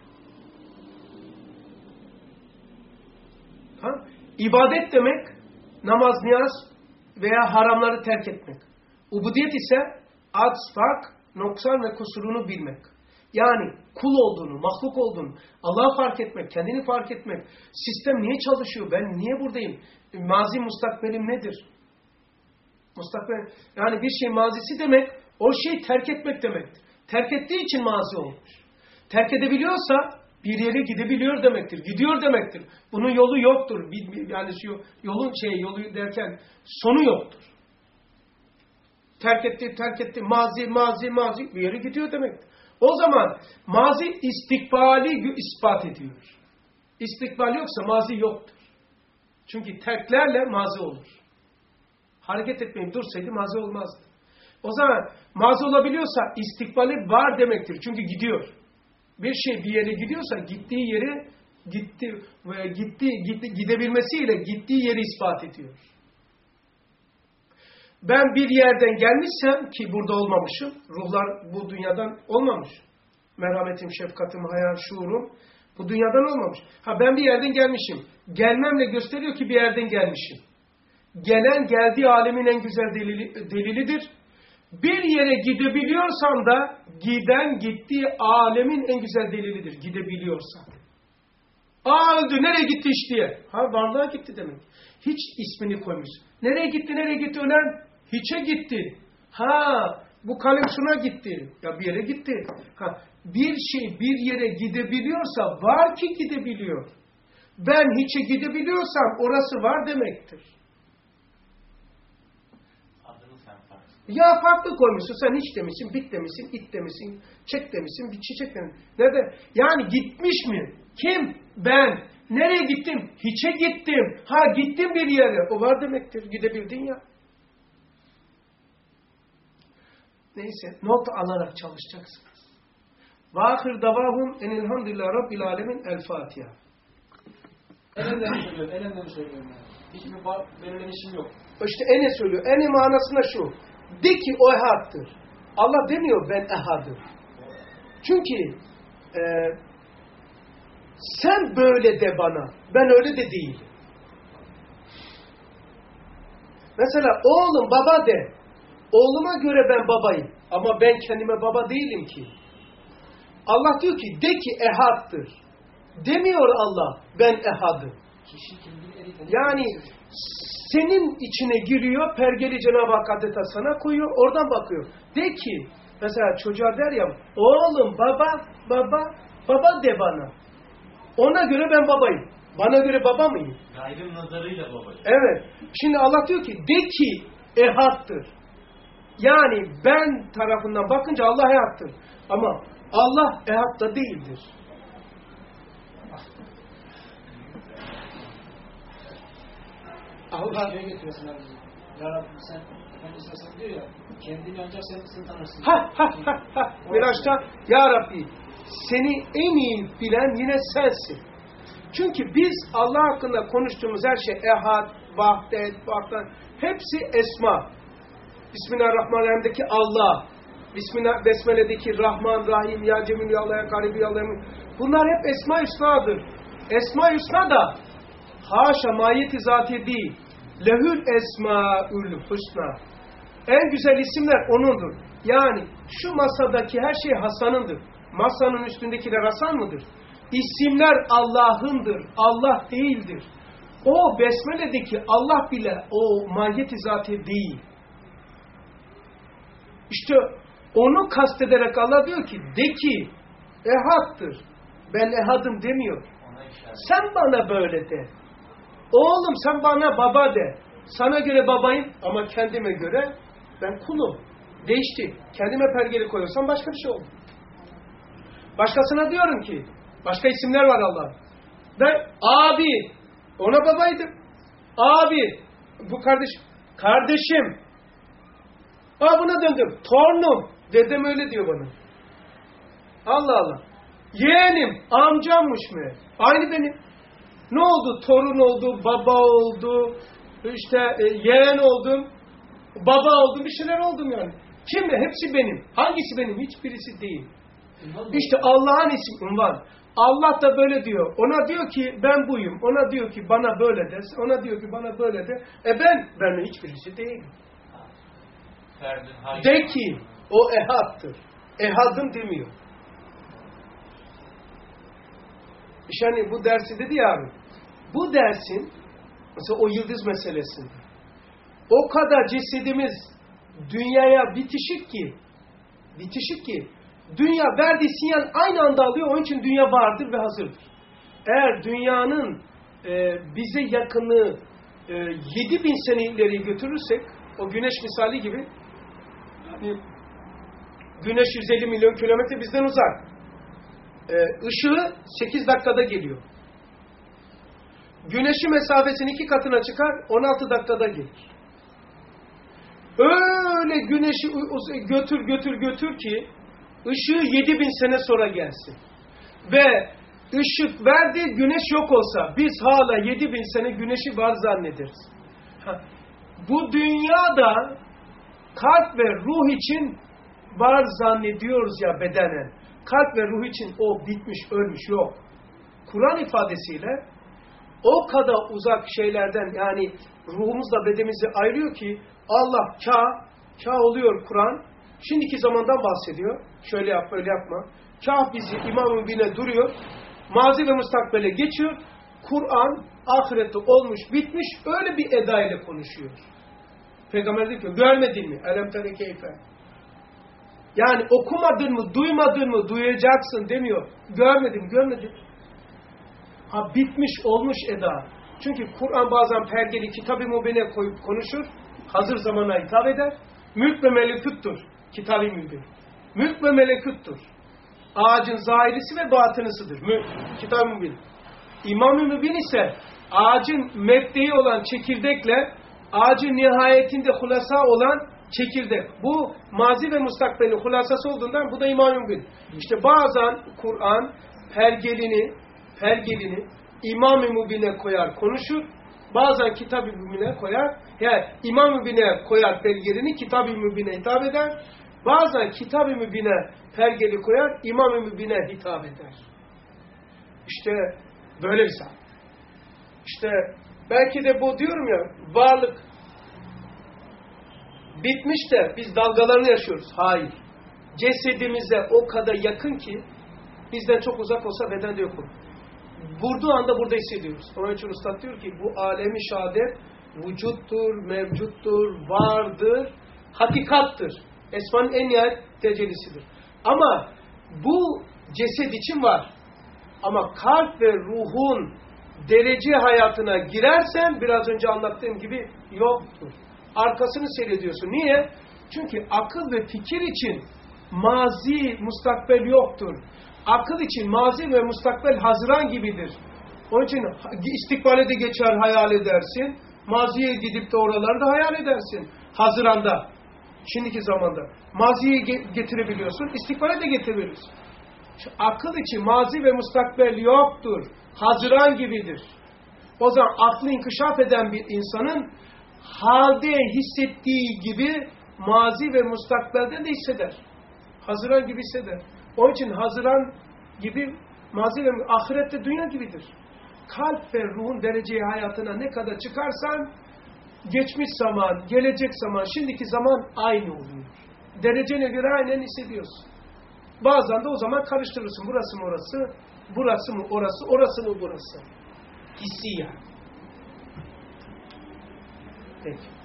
İbadet demek namaz, niyaz veya haramları terk etmek. Ubudiyet ise acz, fark, noksan ve kusurunu bilmek. Yani kul olduğunu, mahluk olduğunu, Allah'ı fark etmek, kendini fark etmek. Sistem niye çalışıyor? Ben niye buradayım? Mazi mustakbelim nedir? Mustakbel, yani bir şey mazisi demek, o şeyi terk etmek demektir. Terk ettiği için mazi olmuş. Terk edebiliyorsa bir yere gidebiliyor demektir. Gidiyor demektir. Bunun yolu yoktur. Yani şu yolu derken sonu yoktur. Terk etti. Mazi bir yere gidiyor demektir. O zaman mazi istikbali ispat ediyor. İstikbal yoksa mazi yoktur. Çünkü terklerle mazi olur. Hareket etmeyip dursaydı mazi olmazdı. O zaman mazi olabiliyorsa istikbali var demektir. Çünkü gidiyor. Bir şey bir yere gidiyorsa gittiği yeri gidebilmesiyle gittiği yeri ispat ediyor. Ben bir yerden gelmişsem ki burada olmamışım, ruhlar bu dünyadan olmamış. Merhametim, şefkatim, hayal, şuurum bu dünyadan olmamış. Ben bir yerden gelmişim. Gelmemle gösteriyor ki bir yerden gelmişim. Gelen geldiği alemin en güzel delilidir. Bir yere gidebiliyorsam da giden gittiği alemin en güzel delilidir. Gidebiliyorsam. Öldü nereye gitti iş diye. Varlığa gitti demek. Hiç ismini koymuş. Nereye gitti ölen? Hiçe gitti. Bu kalem şuna gitti. Ya bir yere gitti. Bir şey bir yere gidebiliyorsa var ki gidebiliyor. Ben hiçe gidebiliyorsam orası var demektir. Ya farklı koymuşsun. Sen hiç demişsin, bit demişsin, it demişsin, çek demişsin, bir çiçek demişsin. Nerede? Yani gitmiş mi? Kim? Ben. Nereye gittim? Hiçe gittim. Gittim bir yere. O var demektir. Gidebildin ya. Neyse. Not alarak çalışacaksınız. Vâhir davâhum enilhamdülillâhi rabbil âlemin el Fatiha. Elimden mi söylüyorum? Elimden mi söylüyorum yani? Hiçbir belirlemişim yok. İşte ene söylüyor. Ene manasına şu. De ki o ehattır. Allah demiyor ben ehadım. Çünkü sen böyle de bana. Ben öyle de değilim. Mesela oğlum baba de. Oğluma göre ben babayım. Ama ben kendime baba değilim ki. Allah diyor ki de ki ehattır. Demiyor Allah ben ehadım. Yani senin içine giriyor, pergeli Cenab-ı Hak adeta sana koyuyor, oradan bakıyor. De ki, mesela çocuğa der ya, oğlum baba de bana. Ona göre ben babayım. Bana göre baba mıyım? Gayrın nazarıyla babayım. Evet. Şimdi Allah diyor ki, de ki ehattır. Yani ben tarafından bakınca Allah ehattır. Ama Allah ehad da değildir. Allah şeye getiriyorsun abi. Ya Rabbi sen Efendimiz Aleyhisselam diyor ya, kendini ancak sen tanırsın. Miraç'ta Ya Rabbi seni en iyi bilen yine sensin. Çünkü biz Allah hakkında konuştuğumuz her şey ehad, vahdet, vahdet hepsi esma. Bismillahirrahmanirrahim'deki Allah, Besmele'deki Rahman, Rahim, Ya Cemil, Ya Allah, Ya Garibi, Ya Allah. Bunlar hep Esma-i Hüsna'dır. Esma-i Hüsna da haşa mahiyeti zatiye değil. Lehül Esmaül Hüsna. En güzel isimler O'nundur. Yani şu masadaki her şey Hasan'ındır. Masanın üstündekiler Hasan mıdır? İsimler Allah'ındır. Allah değildir. O Besmele'deki Allah bile o mahiyeti zatiye değil. İşte onu kastederek Allah diyor ki de ki ehattır. Ben ehadım demiyor. Sen bana böyle de. Oğlum sen bana baba de. Sana göre babayım ama kendime göre ben kulum. Değişti. Kendime pergeli koyuyorsam başka bir şey oldu. Başkasına diyorum ki başka isimler var Allah'ın. Ben abi ona babaydım. Abi bu kardeşim. Buna döndüm. Torunum. Dedem öyle diyor bana. Allah Allah. Yeğenim. Amcammış mı? Aynı benim. Ne oldu? Torun oldu. Baba oldu. İşte yeğen oldum. Baba oldum. Bir şeyler oldum yani. Kim? Hepsi benim. Hangisi benim? Hiçbirisi değil. İşte Allah'ın ismi unvan. Allah da böyle diyor. Ona diyor ki ben buyum. Ona diyor ki bana böyle de. Ona diyor ki bana böyle de. Ben hiçbirisi değilim. De ki o ehattır. Ehadım demiyor. İşte hani bu dersi dedi ya abi. Bu dersin mesela o yıldız meselesinde o kadar cesedimiz dünyaya bitişik ki dünya verdiği sinyal aynı anda alıyor. Onun için dünya vardır ve hazırdır. Eğer dünyanın bize yakını 7000 sene ileri götürürsek o güneş misali gibi yani güneş 150 milyon kilometre bizden uzak. Işığı 8 dakikada geliyor. Güneşin mesafesini 2 katına çıkar 16 dakikada gelir. Öyle güneşi götür ki ışığı 7000 sene sonra gelsin. Ve ışık verdi güneş yok olsa biz hala 7000 sene güneşi var zannederiz. Bu dünyada kalp ve ruh için var zannediyoruz ya bedenen. Kalp ve ruh için o bitmiş, ölmüş yok. Kur'an ifadesiyle o kadar uzak şeylerden yani ruhumuzla bedenimizi ayırıyor ki Allah kâh oluyor Kur'an. Şimdiki zamandan bahsediyor. Şöyle yap, böyle yapma. Kâh bizi İmam-ı Mübin'e duruyor. Mazi ve mustakbele geçiyor. Kur'an ahirette olmuş, bitmiş öyle bir eda ile konuşuyor. Peygamber diyor ki görmedin mi? Elem tere keyfe. Yani okumadın mı, duymadın mı, duyacaksın demiyor. Görmedim. Bitmiş, olmuş eda. Çünkü Kur'an bazen pergeli kitab-ı mübine koyup konuşur. Hazır zamana hitap eder. Mülk ve melekuttur. Kitab-ı mübin. Mülk ve melekuttur. Ağacın zahirisi ve batınısıdır. Kitab-ı mübin. İmam-ı mübin ise ağacın mebdeyi olan çekirdekle ağacın nihayetinde hulasa olan çekirdek. Bu mazi ve mustakbelin hulasası olduğundan bu da İmam-ı Mübin. İşte bazen Kur'an pergelini İmam-ı Mübin'e koyar konuşur. Bazen Kitab-ı Mübin'e koyar. Yani İmam-ı Mübin'e koyar pergelini, Kitab-ı Mübin'e hitap eder. Bazen Kitab-ı Mübin'e pergeli koyar, İmam-ı Mübin'e hitap eder. İşte böyle bir zat. İşte belki de bu diyorum ya, varlık bitmiş de biz dalgalarını yaşıyoruz. Hayır. Cesedimize o kadar yakın ki bizden çok uzak olsa bedende yok olur. Vurduğu anda burada hissediyoruz. Onun için Üstad diyor ki bu alemi şehadet vücuttur, mevcuttur, vardır, hakikattır. Esmanın en nihayet tecellisidir. Ama bu ceset için var. Ama kalp ve ruhun derece hayatına girersen biraz önce anlattığım gibi yoktur. Arkasını seyrediyorsun. Niye? Çünkü akıl ve fikir için mazi, mustakbel yoktur. Akıl için mazi ve mustakbel haziran gibidir. Onun için istikbale de geçer hayal edersin. Maziye gidip de oralarda hayal edersin. Haziranda. Şimdiki zamanda. Maziyi getirebiliyorsun. İstikbale de getirebiliyorsun. Akıl için mazi ve mustakbel yoktur. Haziran gibidir. O zaman aklı inkişaf eden bir insanın halde hissettiği gibi mazi ve mustakbelde de hisseder. Haziran gibi hisseder. Onun için haziran gibi mazi ve ahirette dünya gibidir. Kalp ve ruhun dereceye hayatına ne kadar çıkarsan geçmiş zaman, gelecek zaman, şimdiki zaman aynı oluyor. Derecene göre aynen hissediyorsun. Bazen de o zaman karıştırırsın. Burası mı orası, burası mı orası, orası mı burası. Hissi yani. Peki.